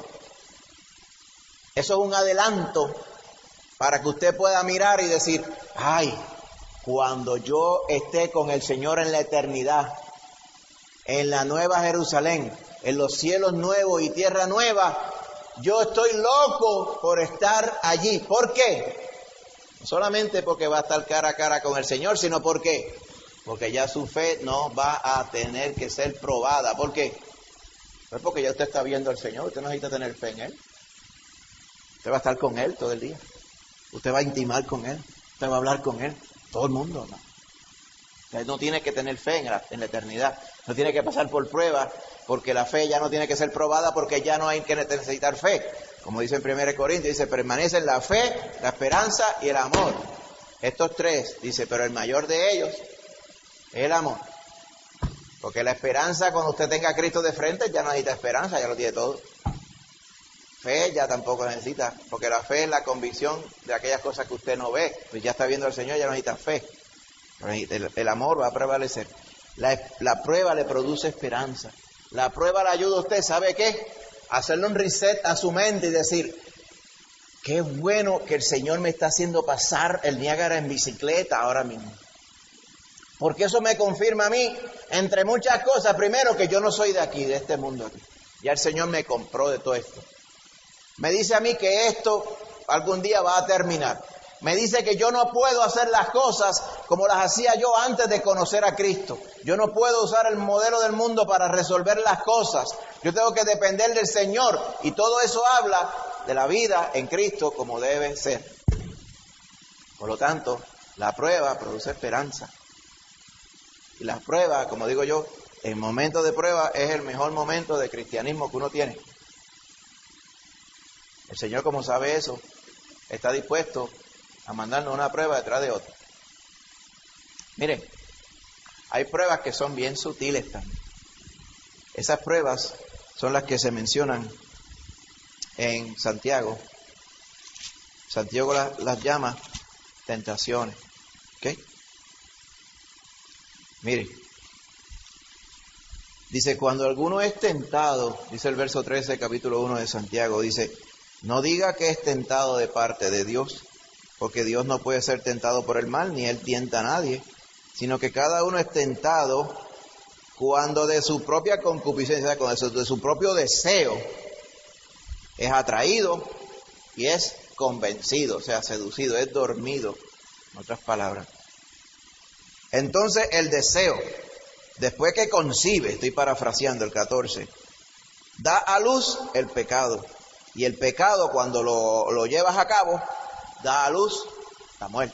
Eso es un adelanto para que usted pueda mirar y decir, ay, cuando yo esté con el Señor en la eternidad, en la nueva Jerusalén, en los cielos nuevos y tierra nueva, yo estoy loco por estar allí. ¿Por qué? No solamente porque va a estar cara a cara con el Señor, sino porque ya su fe no va a tener que ser probada. ¿Por qué? Pues porque ya usted está viendo al Señor, usted no necesita tener fe en Él. Usted va a estar con Él todo el día. Usted va a intimar con Él, usted va a hablar con Él, todo el mundo, ¿no? Usted no tiene que tener fe en la eternidad, no tiene que pasar por pruebas, porque la fe ya no tiene que ser probada, porque ya no hay que necesitar fe. Como dice en 1 Corintios, dice, permanecen la fe, la esperanza y el amor. Estos tres, dice, pero el mayor de ellos es el amor. Porque la esperanza, cuando usted tenga a Cristo de frente, ya no necesita esperanza, ya lo tiene todo. Fe ya tampoco necesita, porque la fe es la convicción de aquellas cosas que usted no ve. Pues ya está viendo al Señor, ya no necesita fe. El amor va a prevalecer. La prueba le produce esperanza. La prueba le ayuda a usted, ¿sabe qué? Hacerle un reset a su mente y decir, qué bueno que el Señor me está haciendo pasar el Niágara en bicicleta ahora mismo. Porque eso me confirma a mí, entre muchas cosas, primero que yo no soy de aquí, de este mundo aquí. Ya el Señor me compró de todo esto. Me dice a mí que esto algún día va a terminar. Me dice que yo no puedo hacer las cosas como las hacía yo antes de conocer a Cristo. Yo no puedo usar el modelo del mundo para resolver las cosas. Yo tengo que depender del Señor. Y todo eso habla de la vida en Cristo como debe ser. Por lo tanto, la prueba produce esperanza. Y la prueba, como digo yo, el momento de prueba es el mejor momento de cristianismo que uno tiene. El Señor, como sabe eso, está dispuesto a mandarnos una prueba detrás de otra. Miren, hay pruebas que son bien sutiles también. Esas pruebas son las que se mencionan en Santiago. Santiago las llama tentaciones. ¿Ok? Miren, dice, cuando alguno es tentado, dice el verso 13, capítulo 1 de Santiago, dice, no diga que es tentado de parte de Dios, porque Dios no puede ser tentado por el mal, ni Él tienta a nadie, sino que cada uno es tentado cuando de su propia concupiscencia, cuando de su propio deseo, es atraído y es convencido, o sea, seducido, es dormido, en otras palabras. Entonces el deseo, después que concibe, estoy parafraseando el 14, da a luz el pecado. Y el pecado, cuando lo llevas a cabo, da a luz la muerte.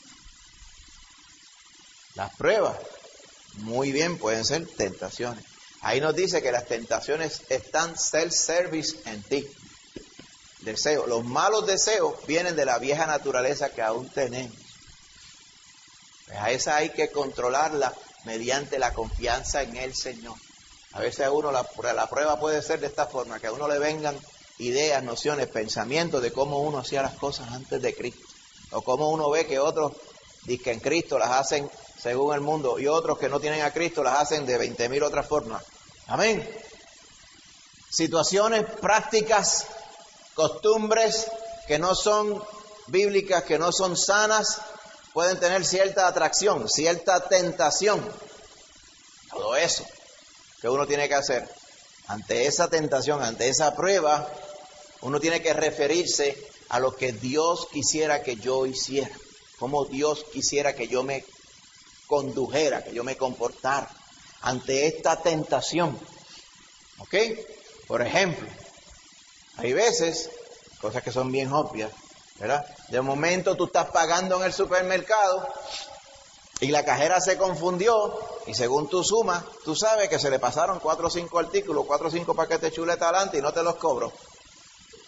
Las pruebas, muy bien, pueden ser tentaciones. Ahí nos dice que las tentaciones están self-service en ti. Deseo. Los malos deseos vienen de la vieja naturaleza que aún tenemos. Pues a esa hay que controlarla mediante la confianza en el Señor. A veces a uno la prueba puede ser de esta forma, que a uno le vengan ideas, nociones, pensamientos de cómo uno hacía las cosas antes de Cristo. O cómo uno ve que otros dicen en Cristo las hacen según el mundo y otros que no tienen a Cristo las hacen de 20,000 otras formas. Amén. Situaciones prácticas, costumbres que no son bíblicas, que no son sanas, pueden tener cierta atracción, cierta tentación. Todo eso que uno tiene que hacer ante esa tentación, ante esa prueba, uno tiene que referirse a lo que Dios quisiera que yo hiciera, cómo Dios quisiera que yo me condujera, que yo me comportara ante esta tentación. ¿Ok? Por ejemplo, hay veces, cosas que son bien obvias, ¿verdad? De momento tú estás pagando en el supermercado y la cajera se confundió y según tu suma, tú sabes que se le pasaron 4 o 5 artículos, 4 o 5 paquetes de chuleta adelante y no te los cobró.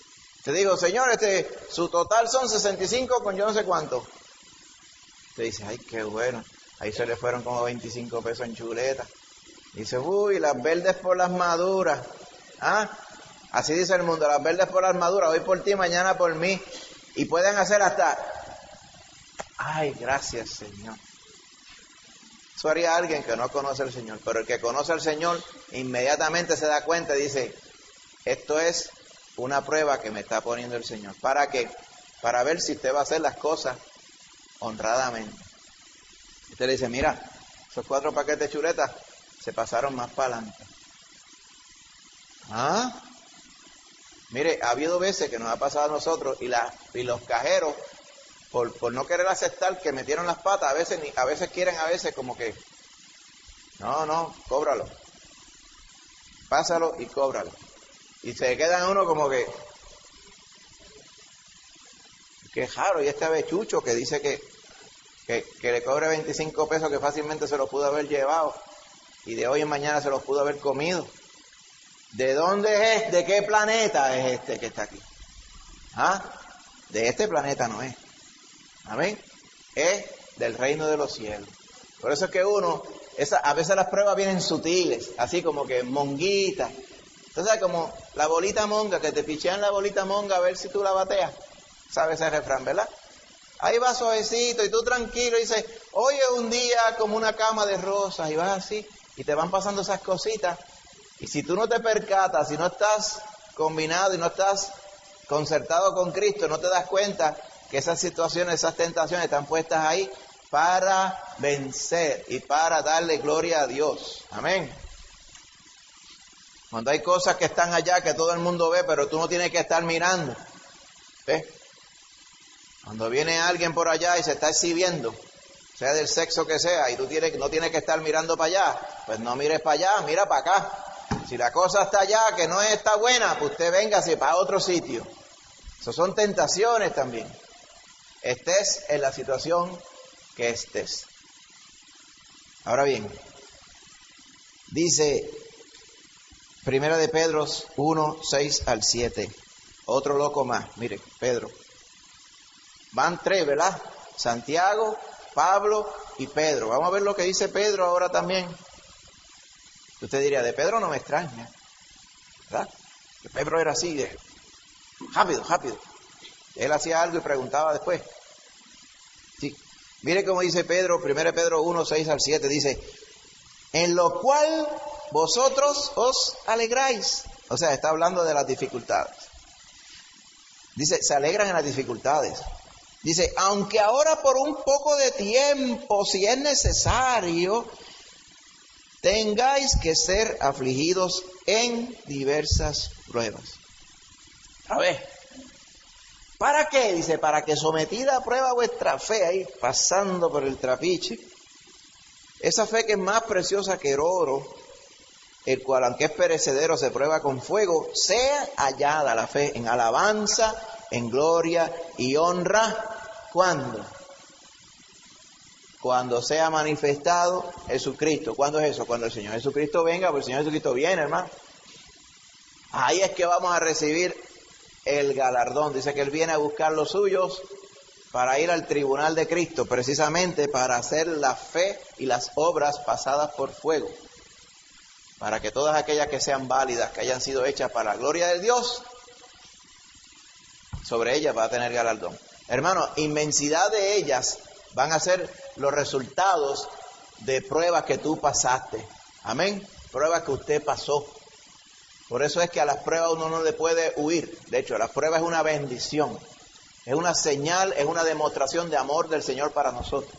Te digo, señor, su total son 65 con yo no sé cuánto. Te dice, ay, qué bueno. Ahí se le fueron como 25 pesos en chuleta. Dice, uy, las verdes por las maduras. ¿Ah? Así dice el mundo, las verdes por las maduras. Hoy por ti, mañana por mí. Y pueden hacer hasta, ay, gracias, Señor. Eso haría alguien que no conoce al Señor. Pero el que conoce al Señor inmediatamente se da cuenta y dice, esto es una prueba que me está poniendo el Señor. ¿Para qué? Para ver si usted va a hacer las cosas honradamente. Usted le dice, mira, esos 4 paquetes de chuletas se pasaron más para adelante. ¿Ah? Mire, ha habido veces que nos ha pasado a nosotros y los cajeros, por no querer aceptar que metieron las patas, a veces quieren, como que, no, cóbralo. Pásalo y cóbralo. Y se quedan uno como que, qué raro, y este avechucho que dice que le cobre 25 pesos que fácilmente se los pudo haber llevado y de hoy en mañana se los pudo haber comido. ¿De dónde es? ¿De qué planeta es este que está aquí? ¿Ah? De este planeta no es. Amén. Es del reino de los cielos. Por eso es que a veces las pruebas vienen sutiles, así como que monguitas. Entonces, como la bolita monga, que te pichean la bolita monga a ver si tú la bateas. ¿Sabes ese refrán, verdad? Ahí va suavecito y tú tranquilo y dices, hoy es un día como una cama de rosas, y vas así y te van pasando esas cositas. Y si tú no te percatas, si no estás combinado y no estás concertado con Cristo, no te das cuenta que esas situaciones, esas tentaciones están puestas ahí para vencer y para darle gloria a Dios. Amén. Cuando hay cosas que están allá que todo el mundo ve, pero tú no tienes que estar mirando. ¿Ves? Cuando viene alguien por allá y se está exhibiendo, sea del sexo que sea, y tú no tienes que estar mirando para allá, pues no mires para allá, mira para acá. Si la cosa está allá, que no está buena, pues usted véngase para otro sitio. Eso son tentaciones también. Estés en la situación que estés. Ahora bien, dice 1 de Pedro 1, 6 al 7. Otro loco más, mire, Pedro. Van 3, ¿verdad? Santiago, Pablo y Pedro. Vamos a ver lo que dice Pedro ahora también. Usted diría, de Pedro no me extraña, ¿verdad? Que Pedro era así, rápido. Él hacía algo y preguntaba después. Sí. Mire cómo dice Pedro, 1 Pedro 1, 6 al 7, dice, en lo cual vosotros os alegráis. O sea, está hablando de las dificultades. Dice, se alegran en las dificultades. Dice, aunque ahora por un poco de tiempo, si es necesario, tengáis que ser afligidos en diversas pruebas. A ver, ¿para qué? Dice, para que sometida a prueba vuestra fe, ahí pasando por el trapiche, esa fe que es más preciosa que el oro, el cual aunque es perecedero se prueba con fuego, sea hallada la fe en alabanza, en gloria y honra. ¿Cuándo? Cuando sea manifestado Jesucristo. ¿Cuándo es eso? Cuando el Señor Jesucristo venga, porque el Señor Jesucristo viene, hermano. Ahí es que vamos a recibir el galardón. Dice que Él viene a buscar los suyos para ir al tribunal de Cristo, precisamente para hacer la fe y las obras pasadas por fuego. Para que todas aquellas que sean válidas, que hayan sido hechas para la gloria de Dios, sobre ellas va a tener galardón. Hermano, inmensidad de ellas van a ser los resultados de pruebas que tú pasaste. Amén. Pruebas que usted pasó. Por eso es que a las pruebas uno no le puede huir. De hecho, las pruebas es una bendición. Es una señal, es una demostración de amor del Señor para nosotros.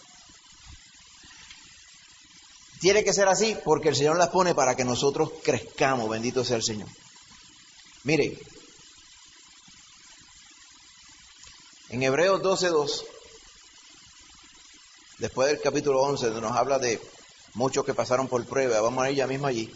Tiene que ser así porque el Señor las pone para que nosotros crezcamos. Bendito sea el Señor. Mire, en Hebreos 12:2, después del capítulo 11, donde nos habla de muchos que pasaron por prueba, vamos a ir ya mismo allí.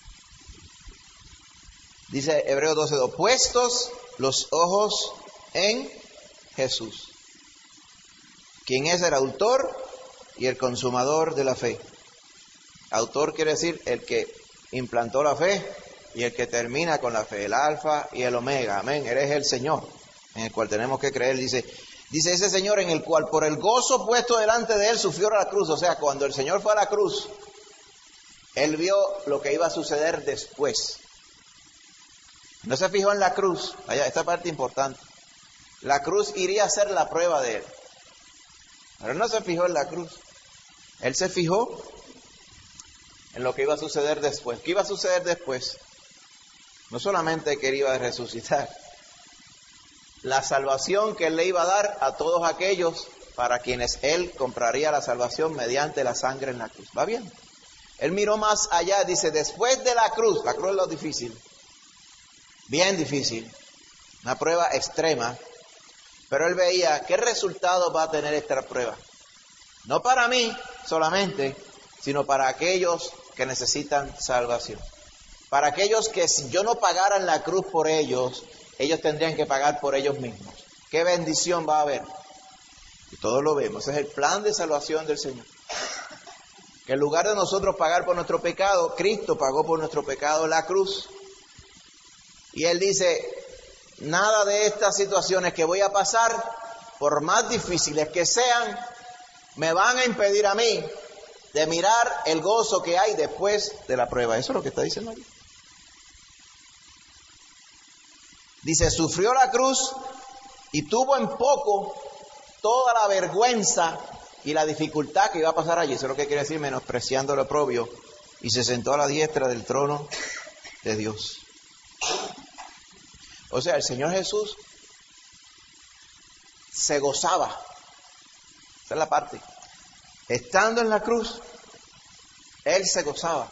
Dice Hebreos 12:2, puestos los ojos en Jesús, quien es el autor y el consumador de la fe. Autor quiere decir el que implantó la fe y el que termina con la fe, el alfa y el omega. Amén. Eres el Señor en el cual tenemos que creer. Dice ese Señor en el cual por el gozo puesto delante de él sufrió la cruz. O sea, cuando el Señor fue a la cruz, él vio lo que iba a suceder después. No se fijó en la cruz. Vaya, esta parte importante. La cruz iría a ser la prueba de él. Pero él no se fijó en la cruz. Él se fijó en lo que iba a suceder después. ¿Qué iba a suceder después? No solamente que él iba a resucitar, la salvación que él le iba a dar a todos aquellos para quienes él compraría la salvación mediante la sangre en la cruz. ¿Va bien? Él miró más allá, dice, después de la cruz es lo difícil, bien difícil, una prueba extrema, pero él veía qué resultado va a tener esta prueba. No para mí solamente, sino para aquellos que necesitan salvación. Para aquellos que si yo no pagara en la cruz por ellos, ellos tendrían que pagar por ellos mismos. ¿Qué bendición va a haber? Y todos lo vemos. Ese es el plan de salvación del Señor. Que en lugar de nosotros pagar por nuestro pecado, Cristo pagó por nuestro pecado en la cruz. Y Él dice, nada de estas situaciones que voy a pasar, por más difíciles que sean, me van a impedir a mí de mirar el gozo que hay después de la prueba. Eso es lo que está diciendo aquí. Dice, sufrió la cruz y tuvo en poco toda la vergüenza y la dificultad que iba a pasar allí. Eso es lo que quiere decir menospreciando lo oprobio. Y se sentó a la diestra del trono de Dios. O sea, el Señor Jesús se gozaba. Esa es la parte. Estando en la cruz, Él se gozaba.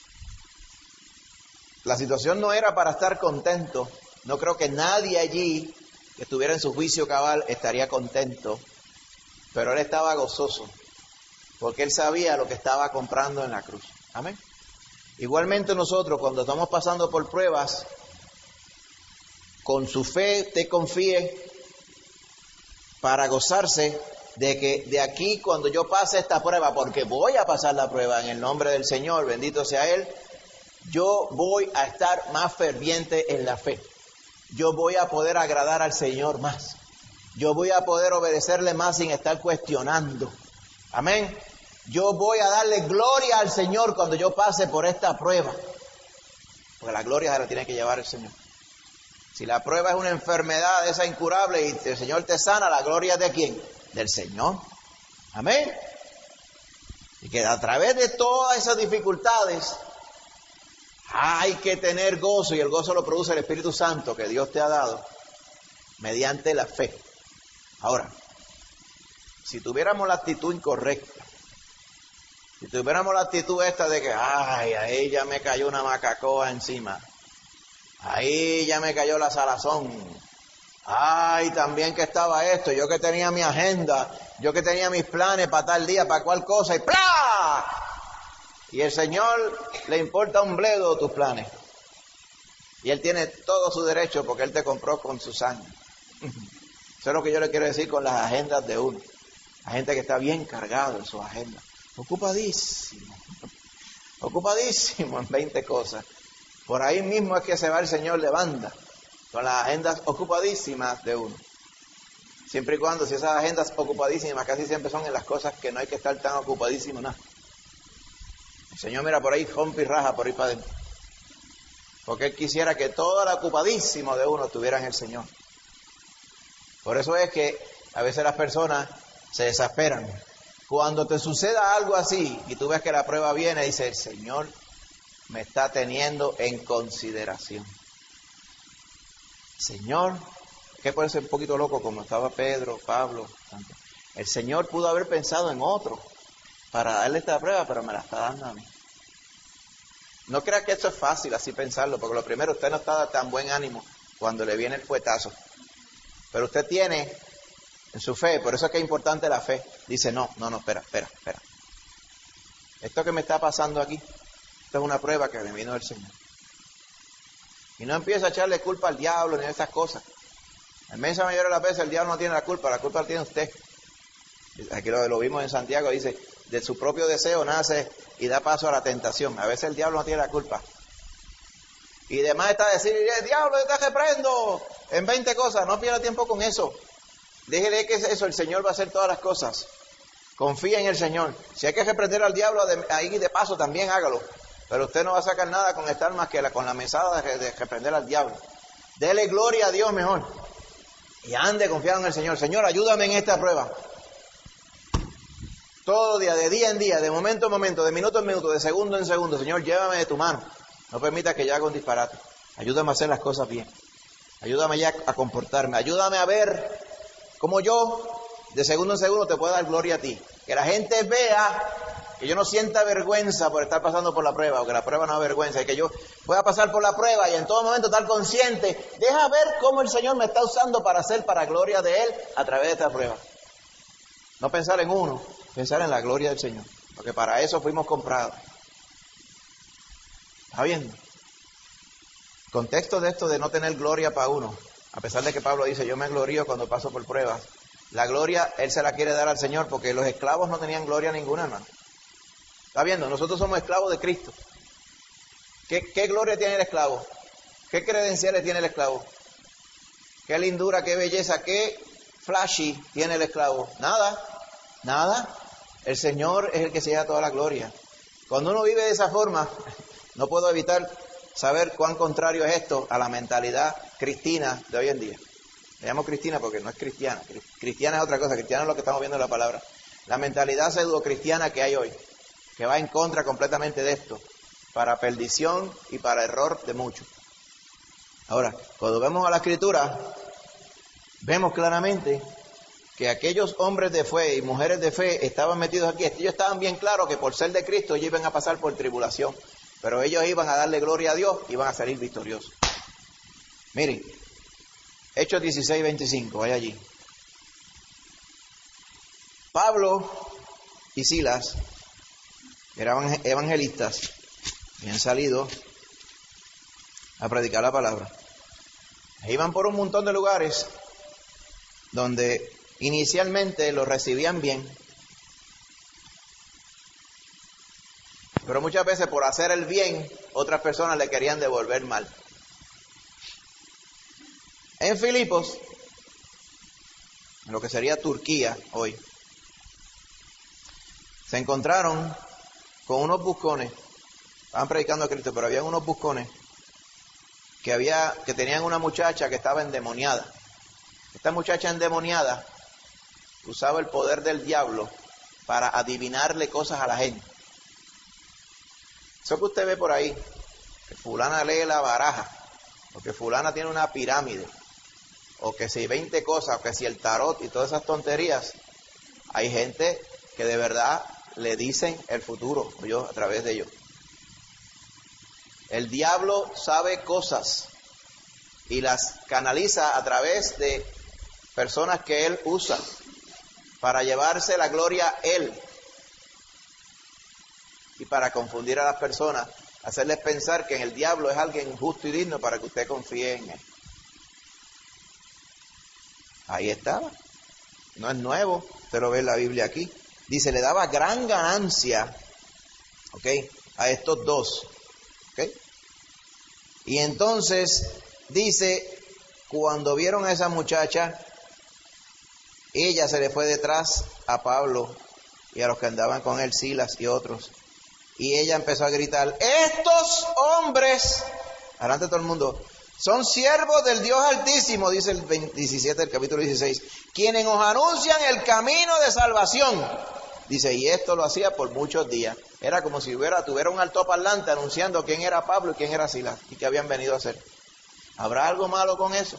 La situación no era para estar contento. No creo que nadie allí que estuviera en su juicio cabal estaría contento. Pero Él estaba gozoso. Porque Él sabía lo que estaba comprando en la cruz. Amén. Igualmente nosotros, cuando estamos pasando por pruebas, con su fe te confíe para gozarse de que de aquí cuando yo pase esta prueba, porque voy a pasar la prueba en el nombre del Señor, bendito sea Él, yo voy a estar más ferviente en la fe. Yo voy a poder agradar al Señor más. Yo voy a poder obedecerle más sin estar cuestionando. Amén. Yo voy a darle gloria al Señor cuando yo pase por esta prueba. Porque la gloria se la tiene que llevar el Señor. Si la prueba es una enfermedad de esa incurable y el Señor te sana, ¿la gloria es de quién? Del Señor. Amén. Y que a través de todas esas dificultades hay que tener gozo, y el gozo lo produce el Espíritu Santo que Dios te ha dado mediante la fe. Ahora, si tuviéramos la actitud incorrecta, si tuviéramos la actitud esta de que, ay, ahí ya me cayó una macacoa encima, ahí ya me cayó la salazón, ay, también que estaba esto, yo que tenía mi agenda, yo que tenía mis planes para tal día, para cual cosa, y ¡plá! Y el Señor le importa un bledo tus planes. Y Él tiene todo su derecho porque Él te compró con su sangre. Eso es lo que yo le quiero decir con las agendas de uno. La gente que está bien cargado en sus agendas. Ocupadísimo en 20 cosas. Por ahí mismo es que se va el Señor de banda. Con las agendas ocupadísimas de uno. Siempre y cuando, si esas agendas ocupadísimas casi siempre son en las cosas que no hay que estar tan ocupadísimo nada. El Señor mira por ahí, rompe y raja por ahí para adentro. Porque Él quisiera que todo lo ocupadísimo de uno estuviera en el Señor. Por eso es que a veces las personas se desesperan. Cuando te suceda algo así y tú ves que la prueba viene, dice, el Señor me está teniendo en consideración. Señor, que puede ser un poquito loco como estaba Pedro, Pablo. El Señor pudo haber pensado en otro para darle esta prueba, pero me la está dando a mí. No crea que esto es fácil así pensarlo, porque lo primero, usted no está de tan buen ánimo cuando le viene el fuetazo. Pero usted tiene en su fe, por eso es que es importante la fe. Dice, no, espera. Esto que me está pasando aquí, esto es una prueba que me vino del Señor. Y no empieza a echarle culpa al diablo ni a esas cosas. La inmensa mayoría de las veces el diablo no tiene la culpa la tiene usted. Aquí lo vimos en Santiago, dice, de su propio deseo nace y da paso a la tentación. A veces el diablo no tiene la culpa. Y demás está decir, diablo, yo te reprendo en 20 cosas. No pierda tiempo con eso. Déjele que eso, el Señor va a hacer todas las cosas. Confía en el Señor. Si hay que reprender al diablo, ahí de paso también hágalo. Pero usted no va a sacar nada con estar más que con la mesada de reprender al diablo. Dele gloria a Dios mejor. Y ande confiado en el Señor. Señor, ayúdame en esta prueba. Todo día, de día en día, de momento en momento, de minuto en minuto, de segundo en segundo. Señor, llévame de tu mano. No permita que yo haga un disparate. Ayúdame a hacer las cosas bien. Ayúdame ya a comportarme. Ayúdame a ver cómo yo, de segundo en segundo, te puedo dar gloria a ti. Que la gente vea, que yo no sienta vergüenza por estar pasando por la prueba, o que la prueba no da vergüenza, y que yo pueda pasar por la prueba y en todo momento estar consciente. Deja ver cómo el Señor me está usando para hacer para gloria de Él a través de esta prueba. No pensar en uno, pensar en la gloria del Señor. Porque para eso fuimos comprados. ¿Está viendo? El contexto de esto de no tener gloria para uno, a pesar de que Pablo dice, yo me glorío cuando paso por pruebas. La gloria, él se la quiere dar al Señor, porque los esclavos no tenían gloria ninguna, hermano. ¿Está viendo? Nosotros somos esclavos de Cristo. ¿Qué gloria tiene el esclavo? ¿Qué credenciales tiene el esclavo? ¿Qué lindura, qué belleza, qué flashy tiene el esclavo? Nada. El Señor es el que se lleva toda la gloria. Cuando uno vive de esa forma, no puedo evitar saber cuán contrario es esto a la mentalidad cristina de hoy en día. Le llamo cristina porque no es cristiana. Cristiana es otra cosa. Cristiana es lo que estamos viendo en la palabra. La mentalidad pseudo-cristiana que hay hoy, que va en contra completamente de esto, para perdición y para error de muchos. Ahora, cuando vemos a la Escritura, vemos claramente que aquellos hombres de fe y mujeres de fe estaban metidos aquí. Ellos estaban bien claros que por ser de Cristo ellos iban a pasar por tribulación, pero ellos iban a darle gloria a Dios y iban a salir victoriosos. Miren, Hechos 16:25, vaya allí. Pablo y Silas eran evangelistas y han salido a predicar la palabra. E iban por un montón de lugares donde inicialmente los recibían bien, pero muchas veces por hacer el bien, otras personas le querían devolver mal. En Filipos, en lo que sería Turquía hoy, se encontraron con unos buscones. Estaban predicando a Cristo, pero había unos buscones que tenían una muchacha que estaba endemoniada. Esta muchacha endemoniada usaba el poder del diablo para adivinarle cosas a la gente. Eso que usted ve por ahí, que fulana lee la baraja, o que fulana tiene una pirámide, o que si 20 cosas, o que si el tarot y todas esas tonterías, hay gente que de verdad le dicen el futuro, a través de ellos. El diablo sabe cosas y las canaliza a través de personas que él usa para llevarse la gloria a él y para confundir a las personas, hacerles pensar que en el diablo es alguien justo y digno para que usted confíe en él. Ahí estaba. No es nuevo, usted lo ve en la Biblia aquí. Dice, le daba gran ganancia, a estos dos, Y entonces dice, cuando vieron a esa muchacha, ella se le fue detrás a Pablo y a los que andaban con él, Silas y otros. Y ella empezó a gritar, estos hombres, adelante todo el mundo, son siervos del Dios Altísimo, dice el 17 del capítulo 16, quienes os anuncian el camino de salvación. Dice, y esto lo hacía por muchos días. Era como si tuviera un altoparlante anunciando quién era Pablo y quién era Silas y qué habían venido a hacer. ¿Habrá algo malo con eso?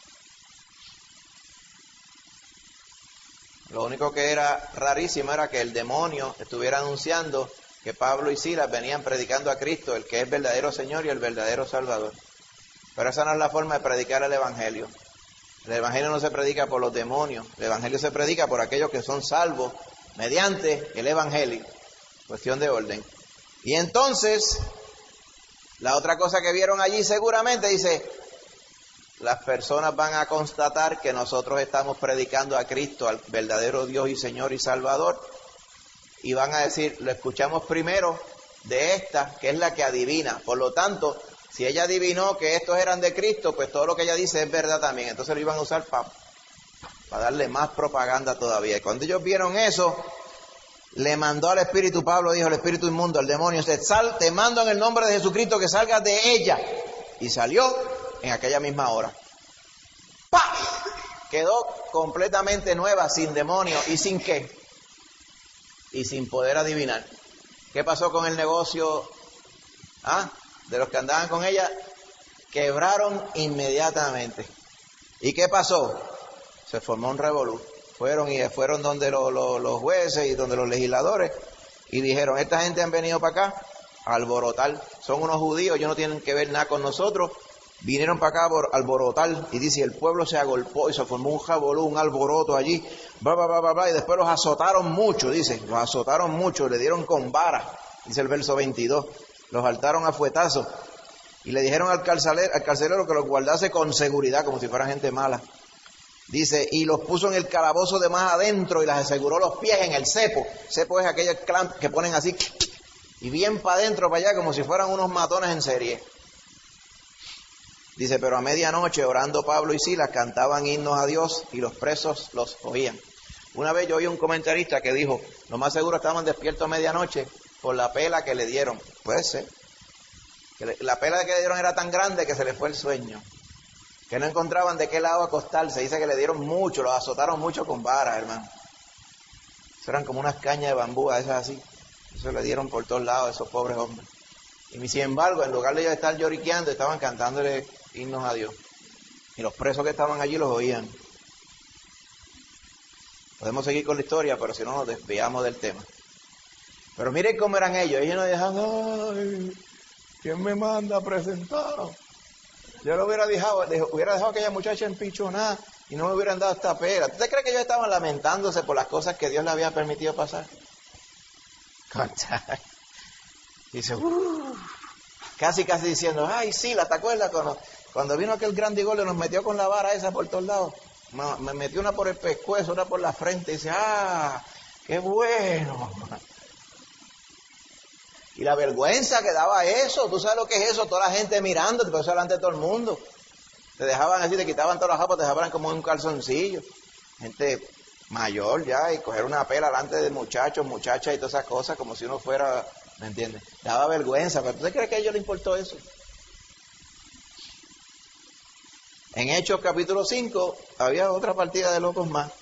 Lo único que era rarísimo era que el demonio estuviera anunciando que Pablo y Silas venían predicando a Cristo, el que es verdadero Señor y el verdadero Salvador. Pero esa no es la forma de predicar el Evangelio. El Evangelio no se predica por los demonios, el Evangelio se predica por aquellos que son salvos mediante el Evangelio. Cuestión de orden. Y entonces, la otra cosa que vieron allí seguramente dice, las personas van a constatar que nosotros estamos predicando a Cristo, al verdadero Dios y Señor y Salvador, y van a decir, lo escuchamos primero de esta, que es la que adivina. Por lo tanto, Si ella adivinó que estos eran de Cristo, pues todo lo que ella dice es verdad también. Entonces lo iban a usar para darle más propaganda todavía. Y cuando ellos vieron eso, le mandó al espíritu, Pablo dijo, el espíritu inmundo, al demonio, te mando en el nombre de Jesucristo que salgas de ella. Y salió en aquella misma hora. ¡Pah! Quedó completamente nueva, sin demonio. ¿Y sin qué? Y sin poder adivinar. ¿Qué pasó con el negocio de los que andaban con ella? Quebraron inmediatamente. ¿Y qué pasó? Se formó un revolú. Fueron donde los jueces y donde los legisladores y dijeron, esta gente han venido para acá a alborotar. Son unos judíos, ellos no tienen que ver nada con nosotros. Vinieron para acá a alborotar. Y dice, el pueblo se agolpó y se formó un revolú, un alboroto allí. Y después los azotaron mucho, dice. Los azotaron mucho, le dieron con vara. Dice el verso 22. Los saltaron a fuetazos. Y le dijeron al carcelero que los guardase con seguridad, como si fueran gente mala. Dice, y los puso en el calabozo de más adentro y les aseguró los pies en el cepo. Cepo es aquellos clamp que ponen así, y bien para adentro, para allá, como si fueran unos matones en serie. Dice, pero a medianoche, orando Pablo y Silas, cantaban himnos a Dios y los presos los oían. Una vez yo oí un comentarista que dijo, lo más seguro estaban despiertos a medianoche por la pela que le dieron. Puede ser. Que la pela que le dieron era tan grande que se les fue el sueño. Que no encontraban de qué lado acostarse. Dice que le dieron mucho, los azotaron mucho con varas, hermano. Eso eran como unas cañas de bambú, esas así. Eso le dieron por todos lados a esos pobres hombres. Y sin embargo, en lugar de ellos estar lloriqueando, estaban cantándole himnos a Dios. Y los presos que estaban allí los oían. Podemos seguir con la historia, pero si no nos desviamos del tema. Pero miren cómo eran ellos. Ellos no dejan, ay, ¿quién me manda a presentar? Yo lo hubiera dejado a aquella muchacha empichonada y no me hubieran dado esta pera. ¿Usted cree que ellos estaban lamentándose por las cosas que Dios le había permitido pasar? Dice, casi diciendo, ay, sí, ¿te acuerdas cuando vino aquel gran digolio nos metió con la vara esa por todos lados? Me metió una por el pescuezo, una por la frente, y dice, qué bueno. Y la vergüenza que daba eso, ¿tú sabes lo que es eso? Toda la gente mirándote, por eso delante de todo el mundo. Te dejaban así, te quitaban todas las japas, te dejaban como un calzoncillo. Gente mayor ya, y coger una pela delante de muchachos, muchachas y todas esas cosas, como si uno fuera, ¿me entiendes? Daba vergüenza, pero ¿tú crees que a ellos les importó eso? En Hechos capítulo 5, había otra partida de locos más.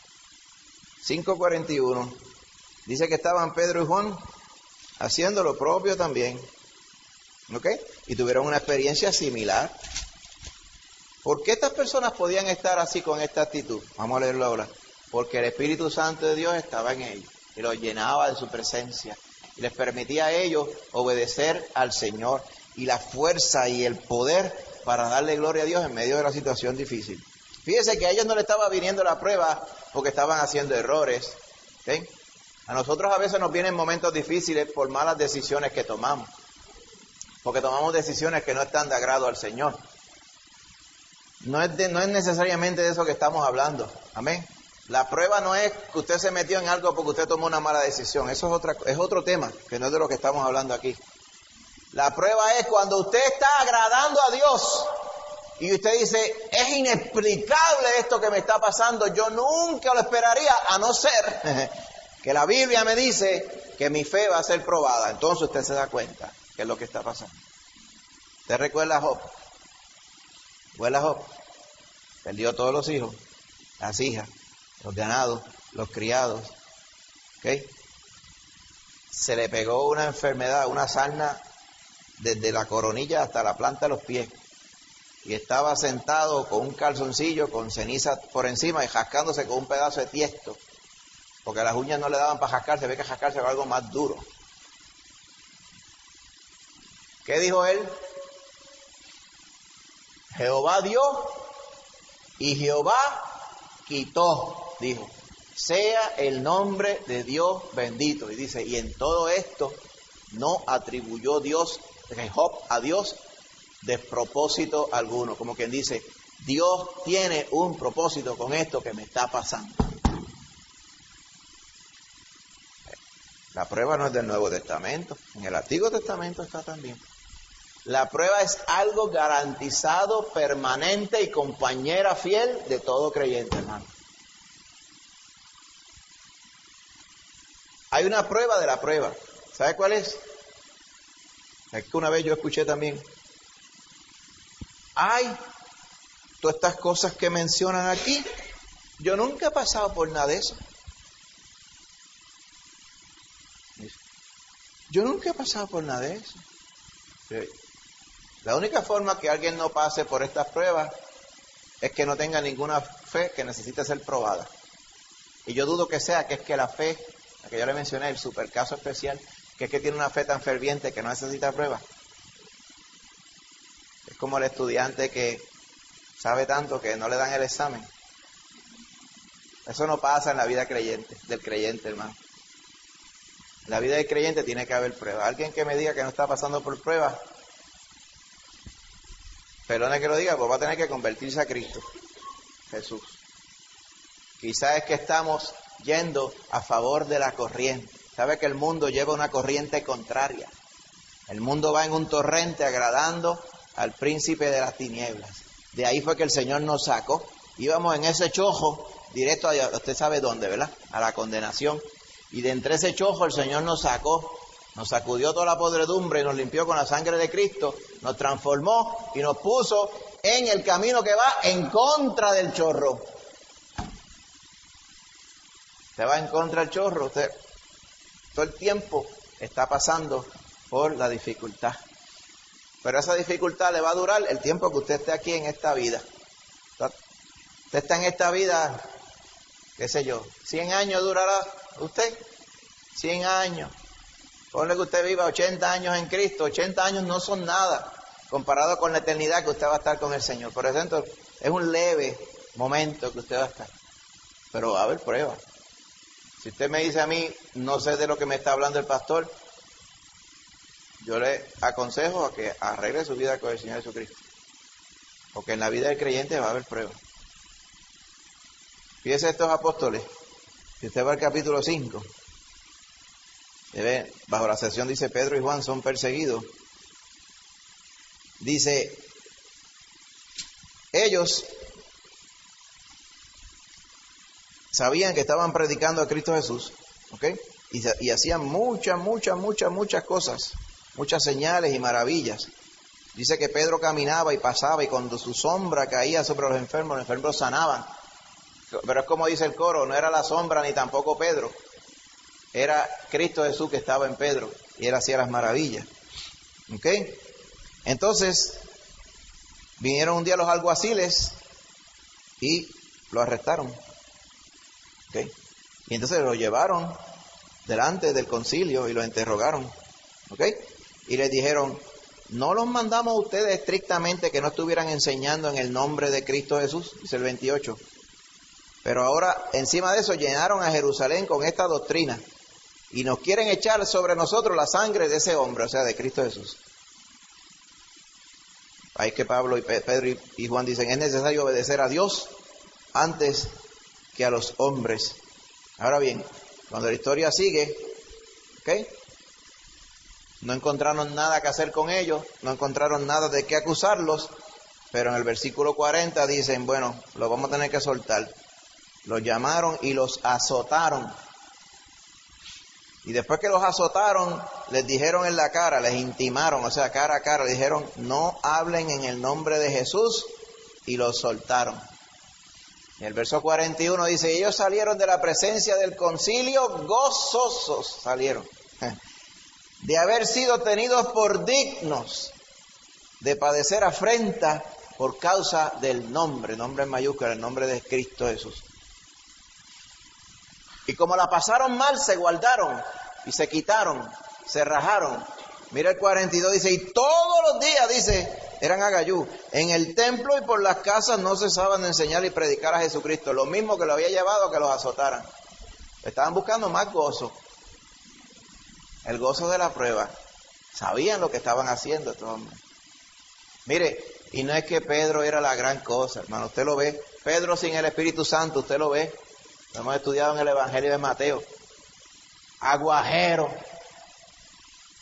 5:41. Dice que estaban Pedro y Juan haciendo lo propio también. ¿Ok? Y tuvieron una experiencia similar. ¿Por qué estas personas podían estar así con esta actitud? Vamos a leerlo ahora. Porque el Espíritu Santo de Dios estaba en ellos y los llenaba de su presencia y les permitía a ellos obedecer al Señor y la fuerza y el poder para darle gloria a Dios en medio de la situación difícil. Fíjese que a ellos no le estaba viniendo la prueba porque estaban haciendo errores. ¿Okay? A nosotros a veces nos vienen momentos difíciles por malas decisiones que tomamos. Porque tomamos decisiones que no están de agrado al Señor. No es necesariamente de eso que estamos hablando. Amén. La prueba no es que usted se metió en algo porque usted tomó una mala decisión. Eso es otro tema, que no es de lo que estamos hablando aquí. La prueba es cuando usted está agradando a Dios y usted dice, es inexplicable esto que me está pasando, yo nunca lo esperaría, a no ser que la Biblia me dice que mi fe va a ser probada. Entonces usted se da cuenta que es lo que está pasando. ¿Usted recuerda a Job? ¿Recuerda a Job? Perdió todos los hijos, las hijas, los ganados, los criados. ¿Okay? Se le pegó una enfermedad, una sarna, desde la coronilla hasta la planta de los pies. Y estaba sentado con un calzoncillo, con ceniza por encima y jascándose con un pedazo de tiesto. Porque las uñas no le daban para jascarse, ve que jascarse era algo más duro. ¿Qué dijo él? Jehová dio y Jehová quitó, dijo. Sea el nombre de Dios bendito. Y dice, y en todo esto no atribuyó Job a Dios despropósito alguno. Como quien dice, Dios tiene un propósito con esto que me está pasando. La prueba no es del Nuevo Testamento. En el Antiguo Testamento está también. La prueba es algo garantizado, permanente y compañera fiel de todo creyente, hermano. Hay una prueba de la prueba. ¿Sabe cuál es? Es que una vez yo escuché también. Ay, todas estas cosas que mencionan aquí, yo nunca he pasado por nada de eso. Yo nunca he pasado por nada de eso. La única forma que alguien no pase por estas pruebas es que no tenga ninguna fe que necesite ser probada. Y yo dudo que sea que es que la fe, la que yo le mencioné, el super caso especial, que es que tiene una fe tan ferviente que no necesita prueba. Es como el estudiante que sabe tanto que no le dan el examen. Eso no pasa en la vida creyente, del creyente, hermano. En la vida del creyente tiene que haber prueba. Alguien que me diga que no está pasando por pruebas, perdone que lo diga, pues va a tener que convertirse a Cristo Jesús. Quizás es que estamos yendo a favor de la corriente. Sabe que el mundo lleva una corriente contraria. El mundo va en un torrente agradando al príncipe de las tinieblas. De ahí fue que el Señor nos sacó. Íbamos en ese chojo directo a, usted sabe dónde, ¿verdad? A la condenación. Y de entre ese chojo el Señor nos sacó, nos sacudió toda la podredumbre y nos limpió con la sangre de Cristo, nos transformó y nos puso en el camino que va en contra del chorro. Usted va en contra del chorro, usted todo el tiempo está pasando por la dificultad. Pero esa dificultad le va a durar el tiempo que usted esté aquí en esta vida. Usted está en esta vida, qué sé yo, 100 años durará usted, 100 años. Ponle que usted viva 80 años en Cristo, 80 años no son nada comparado con la eternidad que usted va a estar con el Señor. Por eso es un leve momento que usted va a estar. Pero va a haber pruebas. Si usted me dice a mí, no sé de lo que me está hablando el pastor, yo le aconsejo a que arregle su vida con el Señor Jesucristo. Porque en la vida del creyente va a haber pruebas. Fíjese estos apóstoles. Si usted va al capítulo 5, bajo la sección dice Pedro y Juan son perseguidos. Dice, ellos sabían que estaban predicando a Cristo Jesús, ¿ok? Y hacían muchas cosas, muchas señales y maravillas. Dice que Pedro caminaba y pasaba y cuando su sombra caía sobre los enfermos sanaban. Pero es como dice el coro, no era la sombra ni tampoco Pedro, era Cristo Jesús que estaba en Pedro y él hacía las maravillas. ¿Ok? Entonces, vinieron un día los alguaciles y lo arrestaron. ¿Ok? Y entonces lo llevaron delante del concilio y lo interrogaron. ¿Ok? Y les dijeron, no los mandamos a ustedes estrictamente que no estuvieran enseñando en el nombre de Cristo Jesús, dice el 28. Pero ahora, encima de eso, llenaron a Jerusalén con esta doctrina y nos quieren echar sobre nosotros la sangre de ese hombre, o sea, de Cristo Jesús. Ahí que Pablo y Pedro y Juan dicen, es necesario obedecer a Dios antes que a los hombres. Ahora bien, cuando la historia sigue, ¿ok? No encontraron nada que hacer con ellos, no encontraron nada de qué acusarlos, pero en el versículo 40 dicen, bueno, lo vamos a tener que soltar. Los llamaron y los azotaron. Y después que los azotaron, les dijeron en la cara, les intimaron, o sea, cara a cara, les dijeron, no hablen en el nombre de Jesús, y los soltaron. Y el verso 41 dice, ellos salieron de la presencia del concilio gozosos, salieron, de haber sido tenidos por dignos de padecer afrenta por causa del nombre en mayúscula, el nombre de Cristo Jesús. Y como la pasaron mal, se guardaron y se quitaron, se rajaron. Mira el 42, dice, y todos los días, dice, eran agayú. En el templo y por las casas no cesaban de enseñar y predicar a Jesucristo. Lo mismo que lo había llevado a que los azotaran. Estaban buscando más gozo. El gozo de la prueba. Sabían lo que estaban haciendo estos hombres. Mire, y no es que Pedro era la gran cosa, hermano. Usted lo ve. Pedro sin el Espíritu Santo, usted lo ve. Lo hemos estudiado en el Evangelio de Mateo. Aguajero.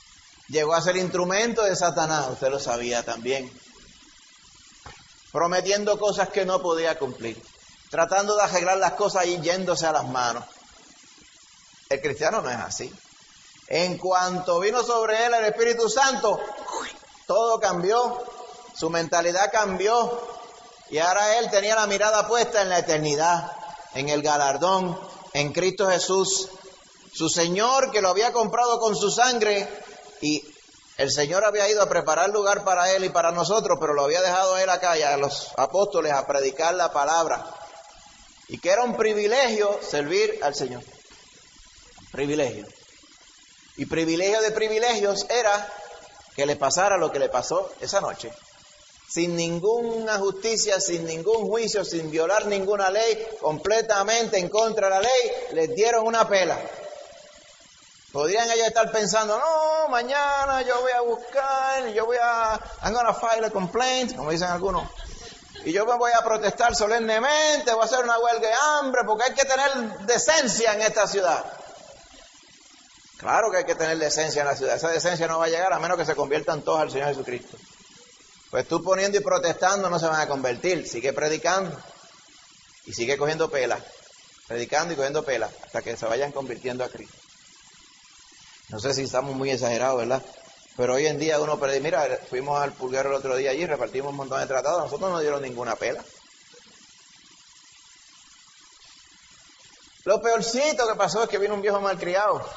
llegó a ser instrumento de Satanás, usted lo sabía también. Prometiendo cosas que no podía cumplir, tratando de arreglar las cosas y yéndose a las manos. El cristiano no es así. En cuanto vino sobre él el Espíritu Santo, todo cambió, su mentalidad cambió, y ahora él tenía la mirada puesta en la eternidad, en el galardón, en Cristo Jesús, su Señor, que lo había comprado con su sangre, y el Señor había ido a preparar lugar para él y para nosotros, pero lo había dejado a él acá y a los apóstoles a predicar la palabra, y que era un privilegio servir al Señor. Privilegio. Y privilegio de privilegios era que le pasara lo que le pasó esa noche. Sin ninguna justicia, sin ningún juicio, sin violar ninguna ley, completamente en contra de la ley, les dieron una pela. Podrían ellos estar pensando, no, mañana yo voy a buscar, I'm gonna file a complaint, como dicen algunos, y yo me voy a protestar solemnemente, voy a hacer una huelga de hambre, porque hay que tener decencia en esta ciudad. Claro que hay que tener decencia en la ciudad. Esa decencia no va a llegar a menos que se conviertan todos al Señor Jesucristo. Pues tú poniendo y protestando no se van a convertir. Sigue predicando y sigue cogiendo pela. Predicando y cogiendo pela hasta que se vayan convirtiendo a Cristo. No sé si estamos muy exagerados, ¿verdad? Pero hoy en día uno predica. Mira, fuimos al Pulguero el otro día allí, repartimos un montón de tratados. A nosotros no nos dieron ninguna pela. Lo peorcito que pasó es que vino un viejo malcriado.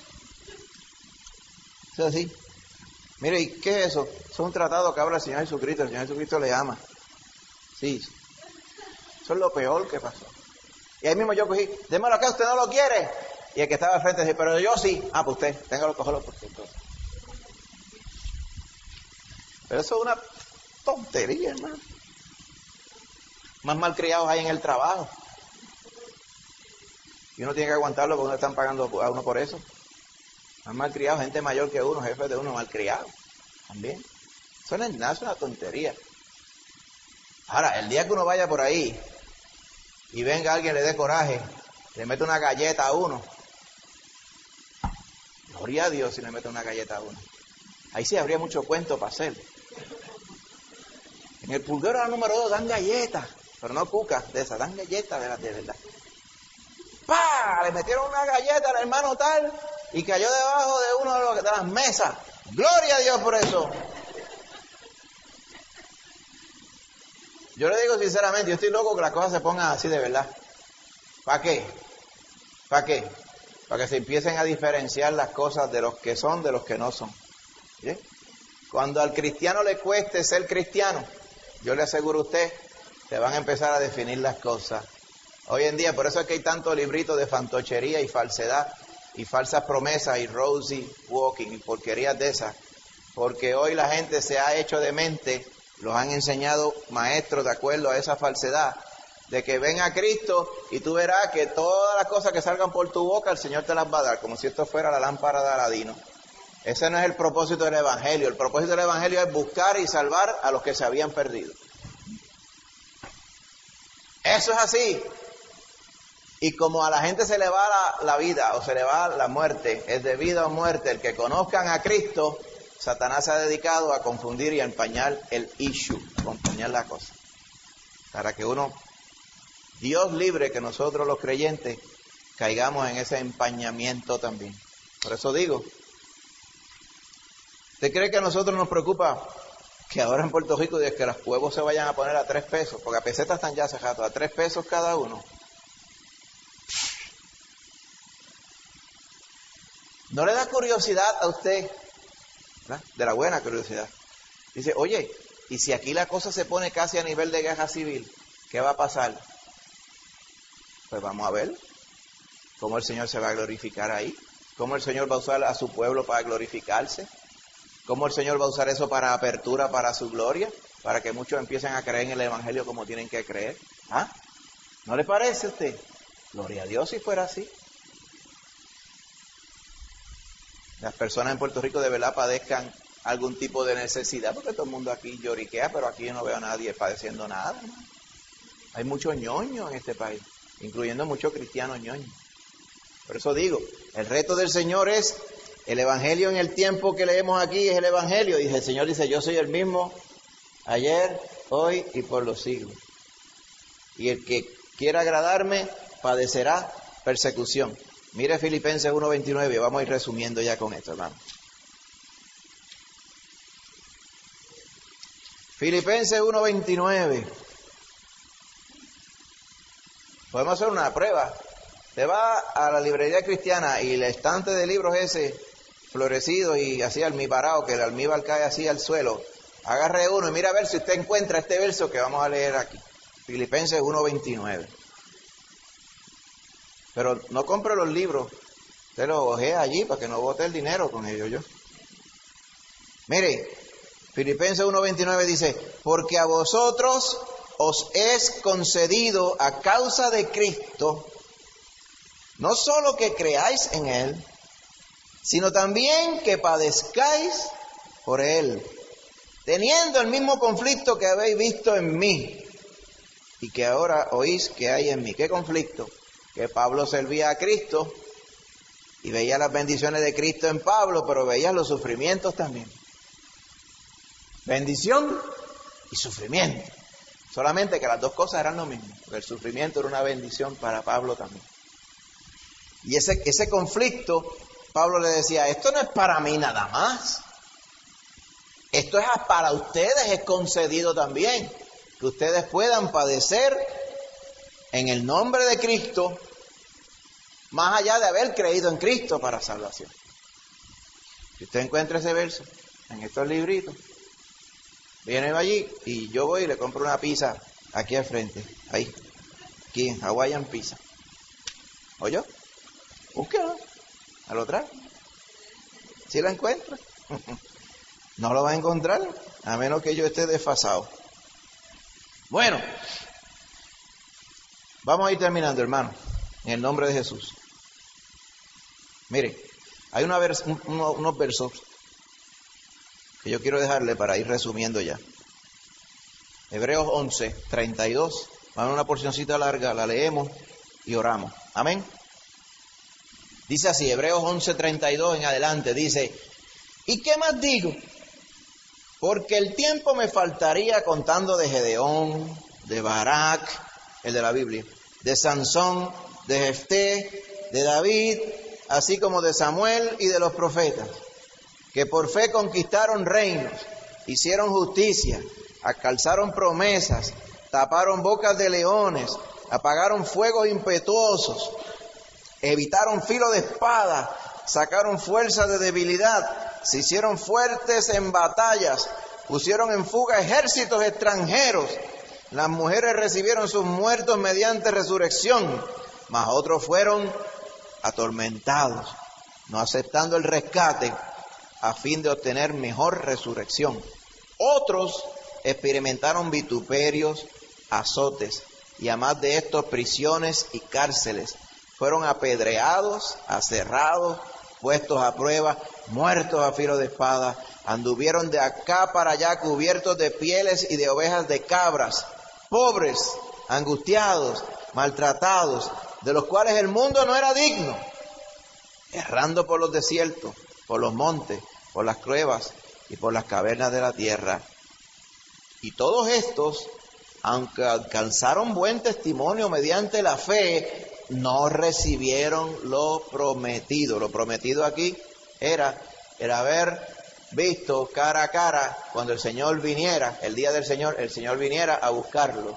¿Es así? Mire, ¿y qué es eso? Es un tratado que habla el Señor Jesucristo. El Señor Jesucristo le ama. Sí. Eso es lo peor que pasó. Y ahí mismo yo cogí, démelo acá, usted no lo quiere. Y el que estaba al frente dice, pero yo sí. Ah, pues usted, téngalo, cógelo por cierto. Pero eso es una tontería, hermano. Más malcriados hay en el trabajo. Y uno tiene que aguantarlo porque no están pagando a uno por eso. Más malcriados, gente mayor que uno, jefes de uno malcriados. También. Eso no es nada, es una tontería. Ahora, el día que uno vaya por ahí y venga alguien, le dé coraje, le mete una galleta a uno. Gloria a Dios si le mete una galleta a uno. Ahí sí habría mucho cuento para hacer. En el Pulguero número 2 dan galletas, pero no cucas de esas, dan galletas de verdad. ¡Pah! Le metieron una galleta al hermano tal y cayó debajo de uno de las mesas. ¡Gloria a Dios por eso! Yo le digo sinceramente, yo estoy loco que las cosas se pongan así de verdad. ¿Para qué? ¿Para qué? Para que se empiecen a diferenciar las cosas de los que son, de los que no son. ¿Sí? Cuando al cristiano le cueste ser cristiano, yo le aseguro a usted, se van a empezar a definir las cosas. Hoy en día, por eso es que hay tantos libritos de fantochería y falsedad, y falsas promesas, y rosy walking, y porquerías de esas. Porque hoy la gente se ha hecho demente, los han enseñado maestros de acuerdo a esa falsedad, de que ven a Cristo y tú verás que todas las cosas que salgan por tu boca, el Señor te las va a dar, como si esto fuera la lámpara de Aladino. Ese no es el propósito del Evangelio. El propósito del Evangelio es buscar y salvar a los que se habían perdido. Eso es así. Y como a la gente se le va la vida o se le va la muerte, es de vida o muerte, el que conozcan a Cristo, Satanás se ha dedicado a confundir y a empañar el issue, a empañar la cosa. Para que Dios libre que nosotros los creyentes caigamos en ese empañamiento también. Por eso digo, ¿usted cree que a nosotros nos preocupa que ahora en Puerto Rico es que los huevos se vayan a poner a 3 pesos? Porque a pesetas están ya cejados, a 3 pesos cada uno. ¿No le da curiosidad a usted? ¿Verdad? De la buena curiosidad. Dice, oye, ¿y si aquí la cosa se pone casi a nivel de guerra civil? ¿Qué va a pasar? Pues vamos a ver cómo el Señor se va a glorificar ahí. Cómo el Señor va a usar a su pueblo para glorificarse. Cómo el Señor va a usar eso para apertura, para su gloria. Para que muchos empiecen a creer en el Evangelio como tienen que creer. ¿Ah? ¿No le parece a usted? Gloria a Dios si fuera así. Las personas en Puerto Rico de verdad padezcan algún tipo de necesidad, porque todo el mundo aquí lloriquea, pero aquí yo no veo a nadie padeciendo nada, ¿no? Hay muchos ñoños en este país, incluyendo muchos cristianos ñoños. Por eso digo, el reto del Señor es El evangelio en el tiempo que leemos aquí es el evangelio. Dice, el Señor dice, yo soy el mismo ayer, hoy y por los siglos. Y el que quiera agradarme padecerá persecución. Mire Filipenses 1:29, vamos a ir resumiendo ya con esto, hermano. Filipenses 1:29. Podemos hacer una prueba. Te va a la librería cristiana y el estante de libros ese florecido y así almibarado, que el almíbar cae así al suelo. Agarre uno y mira a ver si usted encuentra este verso que vamos a leer aquí. Filipenses 1:29. Pero no compre los libros. Usted los ojea allí para que no bote el dinero con ellos yo. Mire, Filipenses 1:29 dice, porque a vosotros os es concedido a causa de Cristo, no solo que creáis en Él, sino también que padezcáis por Él, teniendo el mismo conflicto que habéis visto en mí y que ahora oís que hay en mí. ¿Qué conflicto? Que Pablo servía a Cristo y veía las bendiciones de Cristo en Pablo, pero veía los sufrimientos también. Bendición y sufrimiento. Solamente que las dos cosas eran lo mismo, porque el sufrimiento era una bendición para Pablo también. Y ese conflicto, Pablo le decía, esto no es para mí nada más. Esto es para ustedes, es concedido también. Que ustedes puedan padecer en el nombre de Cristo, más allá de haber creído en Cristo para salvación. Si usted encuentra ese verso en estos libritos, viene allí y yo voy y le compro una pizza aquí al frente, ahí, aquí en Hawaiian Pizza. ¿Oye? Búsquelo, a lo trae. Si la encuentra, no lo va a encontrar, a menos que yo esté desfasado. Bueno, vamos a ir terminando, hermano, en el nombre de Jesús. Mire, hay unos versos que yo quiero dejarle para ir resumiendo ya. Hebreos 11:32. Vamos a una porcioncita larga, la leemos y oramos. Amén. Dice así, Hebreos 11:32 en adelante, dice, ¿y qué más digo? Porque el tiempo me faltaría contando de Gedeón, de Barak, el de la Biblia, de Sansón, de Jefté, de David, así como de Samuel y de los profetas, que por fe conquistaron reinos, hicieron justicia, alcanzaron promesas, taparon bocas de leones, apagaron fuegos impetuosos, evitaron filo de espada, sacaron fuerza de debilidad, se hicieron fuertes en batallas, pusieron en fuga ejércitos extranjeros. Las mujeres recibieron sus muertos mediante resurrección, mas otros fueron atormentados, no aceptando el rescate a fin de obtener mejor resurrección. Otros experimentaron vituperios, azotes y además de estos prisiones y cárceles. Fueron apedreados, aserrados, puestos a prueba, muertos a filo de espada. Anduvieron de acá para allá cubiertos de pieles y de ovejas de cabras, pobres, angustiados, maltratados, de los cuales el mundo no era digno, errando por los desiertos, por los montes, por las cuevas y por las cavernas de la tierra. Y todos estos, aunque alcanzaron buen testimonio mediante la fe, no recibieron lo prometido. Lo prometido aquí era el haber visto cara a cara cuando el Señor viniera, el día del Señor, el Señor viniera a buscarlos.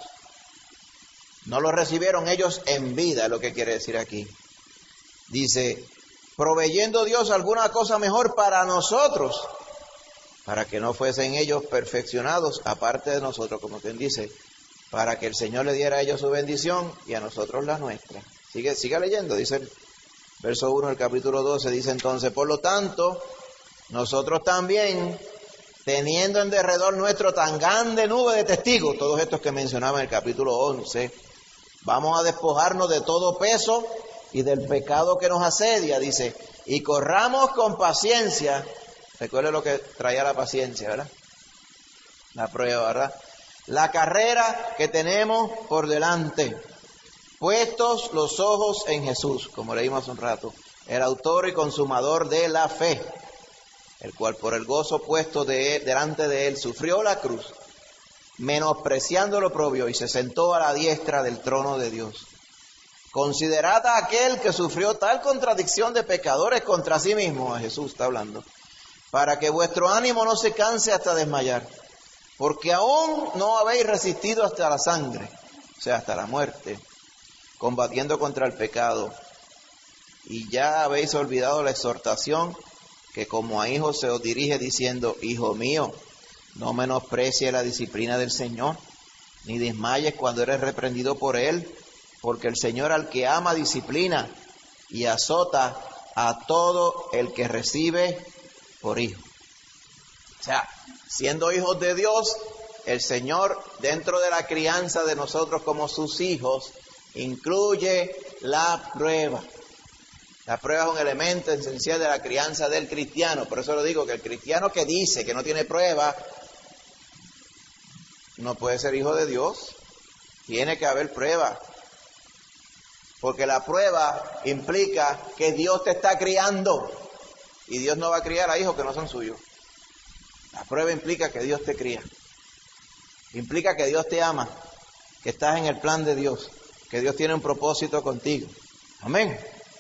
No lo recibieron ellos en vida, es lo que quiere decir aquí. Dice, proveyendo Dios alguna cosa mejor para nosotros, para que no fuesen ellos perfeccionados aparte de nosotros, como quien dice, para que el Señor le diera a ellos su bendición y a nosotros la nuestra. Sigue leyendo, dice el verso 1 del capítulo 12, dice entonces, por lo tanto, nosotros también, teniendo en derredor nuestro tan grande nube de testigos, todos estos que mencionaba en el capítulo 11, vamos a despojarnos de todo peso y del pecado que nos asedia, dice, y corramos con paciencia. Recuerde lo que traía la paciencia, ¿verdad? La prueba, ¿verdad? La carrera que tenemos por delante, puestos los ojos en Jesús, como leímos hace un rato, el autor y consumador de la fe, el cual por el gozo puesto delante de él sufrió la cruz, menospreciando lo oprobio, y se sentó a la diestra del trono de Dios. Considerad a aquel que sufrió tal contradicción de pecadores contra sí mismo, a Jesús está hablando, para que vuestro ánimo no se canse hasta desmayar, porque aún no habéis resistido hasta la sangre, o sea, hasta la muerte, combatiendo contra el pecado, y ya habéis olvidado la exhortación que como a hijos se os dirige diciendo: Hijo mío, no menosprecies la disciplina del Señor, ni desmayes cuando eres reprendido por Él, porque el Señor al que ama disciplina y azota a todo el que recibe por hijo. O sea, siendo hijos de Dios, el Señor, dentro de la crianza de nosotros como sus hijos, incluye la prueba. La prueba es un elemento esencial de la crianza del cristiano. Por eso lo digo, que el cristiano que dice que no tiene prueba no puede ser hijo de Dios. Tiene que haber prueba. Porque la prueba implica que Dios te está criando. Y Dios no va a criar a hijos que no son suyos. La prueba implica que Dios te cría. Implica que Dios te ama. Que estás en el plan de Dios. Que Dios tiene un propósito contigo. Amén.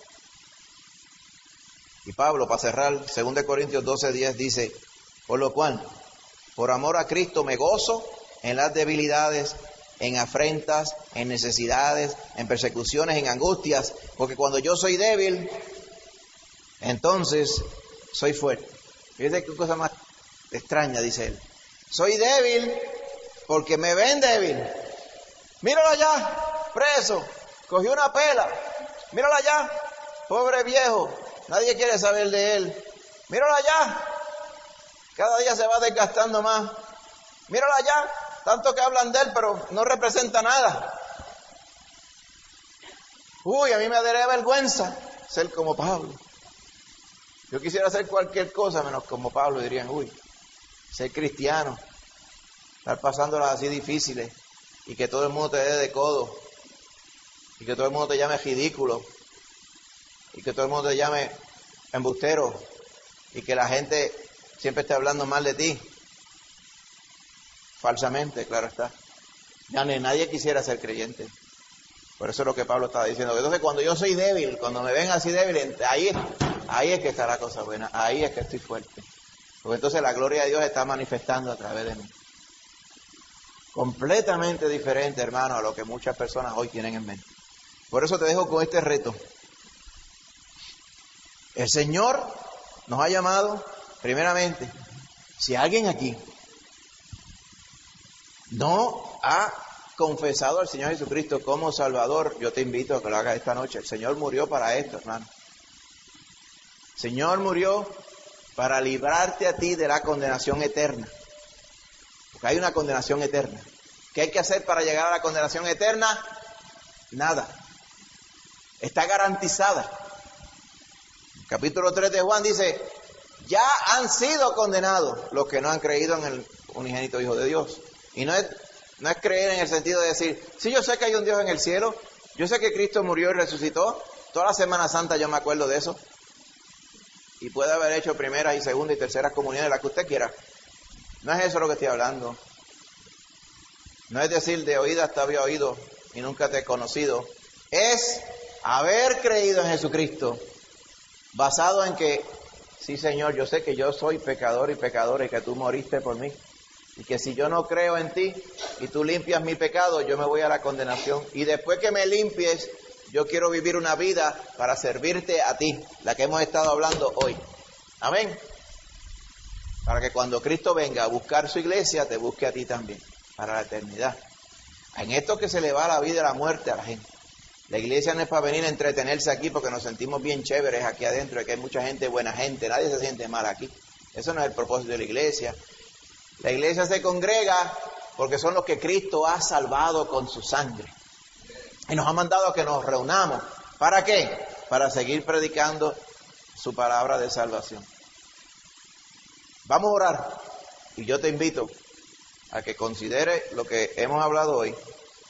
Y Pablo, para cerrar, 2 Corintios 12:10 dice: por lo cual, por amor a Cristo me gozo en las debilidades, en afrentas, en necesidades, en persecuciones, en angustias, porque cuando yo soy débil, entonces soy fuerte. Fíjate qué cosa más extraña, dice él. Soy débil porque me ven débil. Míralo allá, preso, cogió una pela. Míralo allá, pobre viejo, nadie quiere saber de él. Míralo allá, cada día se va desgastando más. Míralo allá, tanto que hablan de él, pero no representa nada. Uy, a mí me daría vergüenza ser como Pablo. Yo quisiera hacer cualquier cosa menos como Pablo. Dirían: uy, ser cristiano, estar pasándolas así difíciles, y que todo el mundo te dé de codo, y que todo el mundo te llame ridículo, y que todo el mundo te llame embustero, y que la gente siempre esté hablando mal de ti. Falsamente, claro está. Ya nadie quisiera ser creyente. Por eso es lo que Pablo estaba diciendo. Entonces, cuando yo soy débil, cuando me ven así débil, ahí es que está la cosa buena, ahí es que estoy fuerte. Porque entonces la gloria de Dios está manifestando a través de mí. Completamente diferente, hermano, a lo que muchas personas hoy tienen en mente. Por eso te dejo con este reto. El Señor nos ha llamado, primeramente, si alguien aquí no ha confesado al Señor Jesucristo como Salvador, yo te invito a que lo hagas esta noche. El Señor murió para esto, hermano. El Señor murió para librarte a ti de la condenación eterna. Porque hay una condenación eterna. ¿Qué hay que hacer para llegar a la condenación eterna? Nada. Está garantizada. Capítulo 3 de Juan dice: ya han sido condenados los que no han creído en el unigénito Hijo de Dios. Y no es creer en el sentido de decir: sí, yo sé que hay un Dios en el cielo, yo sé que Cristo murió y resucitó, toda la Semana Santa yo me acuerdo de eso, y puede haber hecho primeras y segundas y terceras comuniones, la que usted quiera. No es eso lo que estoy hablando. No es decir de oídas te había oído y nunca te he conocido. Es haber creído en Jesucristo, basado en que, sí, Señor, yo sé que yo soy pecador y pecadora y que tú moriste por mí. Y que si yo no creo en ti y tú limpias mi pecado, yo me voy a la condenación. Y después que me limpies, yo quiero vivir una vida para servirte a ti, la que hemos estado hablando hoy. Amén. Para que cuando Cristo venga a buscar su iglesia, te busque a ti también, para la eternidad. En esto que se le va la vida y la muerte a la gente. La iglesia no es para venir a entretenerse aquí porque nos sentimos bien chéveres aquí adentro, que hay mucha gente, buena gente, nadie se siente mal aquí. Eso no es el propósito de la iglesia. La iglesia se congrega porque son los que Cristo ha salvado con su sangre. Y nos ha mandado a que nos reunamos. ¿Para qué? Para seguir predicando su palabra de salvación. Vamos a orar. Y yo te invito a que considere lo que hemos hablado hoy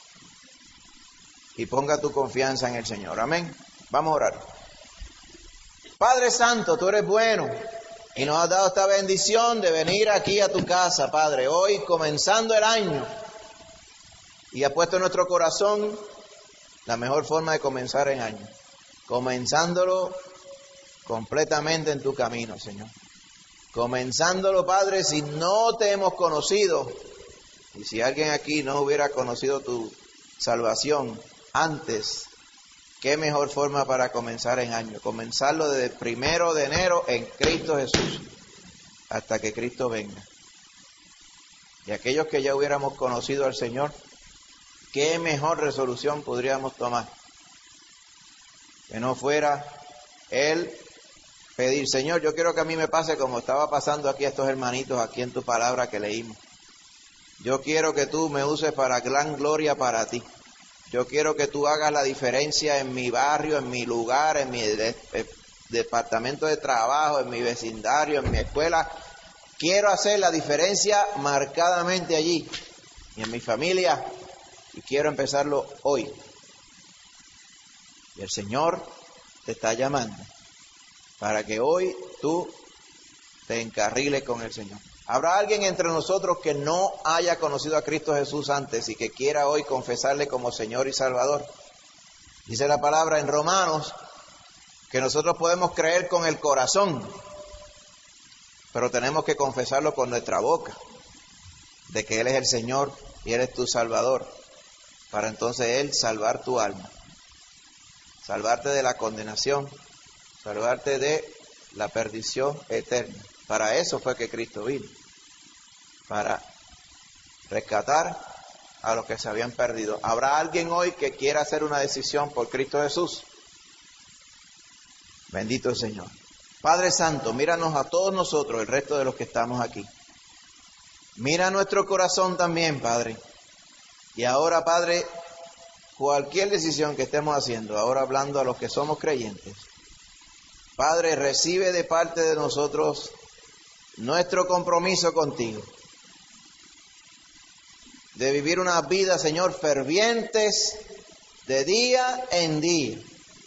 y ponga tu confianza en el Señor. Amén. Vamos a orar. Padre Santo, tú eres bueno y nos has dado esta bendición de venir aquí a tu casa, Padre, hoy comenzando el año, y has puesto en nuestro corazón la mejor forma de comenzar el año, comenzándolo completamente en tu camino, Señor. Comenzándolo, Padre, si no te hemos conocido, y si alguien aquí no hubiera conocido tu salvación antes, qué mejor forma para comenzar el año. Comenzarlo desde el 1 de enero en Cristo Jesús, hasta que Cristo venga. Y aquellos que ya hubiéramos conocido al Señor, qué mejor resolución podríamos tomar. Que no fuera el pedir, Señor, yo quiero que a mí me pase como estaba pasando aquí a estos hermanitos, aquí en tu palabra que leímos. Yo quiero que tú me uses para gran gloria para ti. Yo quiero que tú hagas la diferencia en mi barrio, en mi lugar, en mi departamento de trabajo, en mi vecindario, en mi escuela. Quiero hacer la diferencia marcadamente allí y en mi familia, y quiero empezarlo hoy. Y el Señor te está llamando para que hoy tú te encarriles con el Señor. ¿Habrá alguien entre nosotros que no haya conocido a Cristo Jesús antes y que quiera hoy confesarle como Señor y Salvador? Dice la palabra en Romanos que nosotros podemos creer con el corazón, pero tenemos que confesarlo con nuestra boca, de que Él es el Señor y Él es tu Salvador, para entonces Él salvar tu alma, salvarte de la condenación, salvarte de la perdición eterna. Para eso fue que Cristo vino, para rescatar a los que se habían perdido. ¿Habrá alguien hoy que quiera hacer una decisión por Cristo Jesús? Bendito el Señor. Padre Santo, míranos a todos nosotros, el resto de los que estamos aquí. Mira nuestro corazón también, Padre. Y ahora, Padre, cualquier decisión que estemos haciendo, ahora hablando a los que somos creyentes, Padre, recibe de parte de nosotros nuestro compromiso contigo, de vivir una vida, Señor, fervientes de día en día,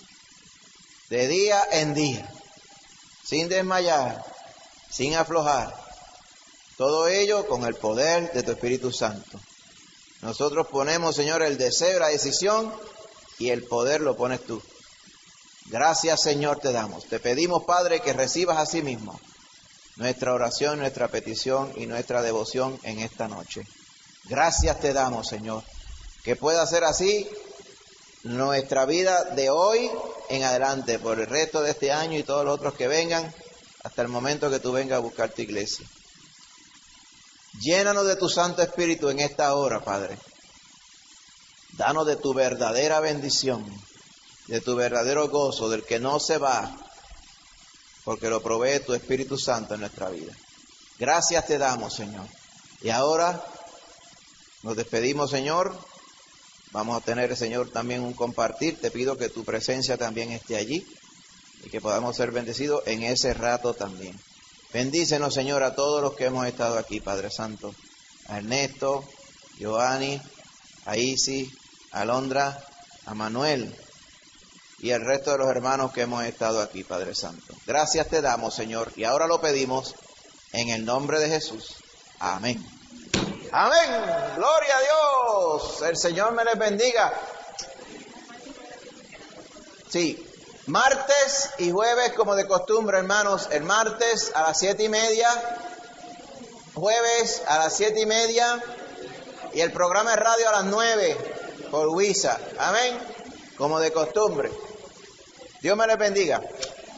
sin desmayar, sin aflojar, todo ello con el poder de tu Espíritu Santo. Nosotros ponemos, Señor, el deseo, la decisión, y el poder lo pones tú. Gracias, Señor, te damos. Te pedimos, Padre, que recibas a sí mismo nuestra oración, nuestra petición y nuestra devoción en esta noche. Gracias te damos, Señor, que pueda ser así nuestra vida de hoy en adelante, por el resto de este año y todos los otros que vengan, hasta el momento que tú vengas a buscar tu iglesia. Llénanos de tu Santo Espíritu en esta hora, Padre. Danos de tu verdadera bendición, de tu verdadero gozo, del que no se va, porque lo provee tu Espíritu Santo en nuestra vida. Gracias te damos, Señor. Y ahora nos despedimos, Señor. Vamos a tener, Señor, también un compartir. Te pido que tu presencia también esté allí y que podamos ser bendecidos en ese rato también. Bendícenos, Señor, a todos los que hemos estado aquí, Padre Santo. A Ernesto, Giovanni, a Isi, a Alondra, a Manuel y el resto de los hermanos que hemos estado aquí, Padre Santo. Gracias te damos, Señor, y ahora lo pedimos en el nombre de Jesús. Amén. Amén. Gloria a Dios. El Señor me les bendiga. Sí, martes y jueves como de costumbre, hermanos. El martes a las 7:30, jueves a las 7:30 y el programa de radio a las 9 por WISA. Amén. Como de costumbre. Dios me les bendiga.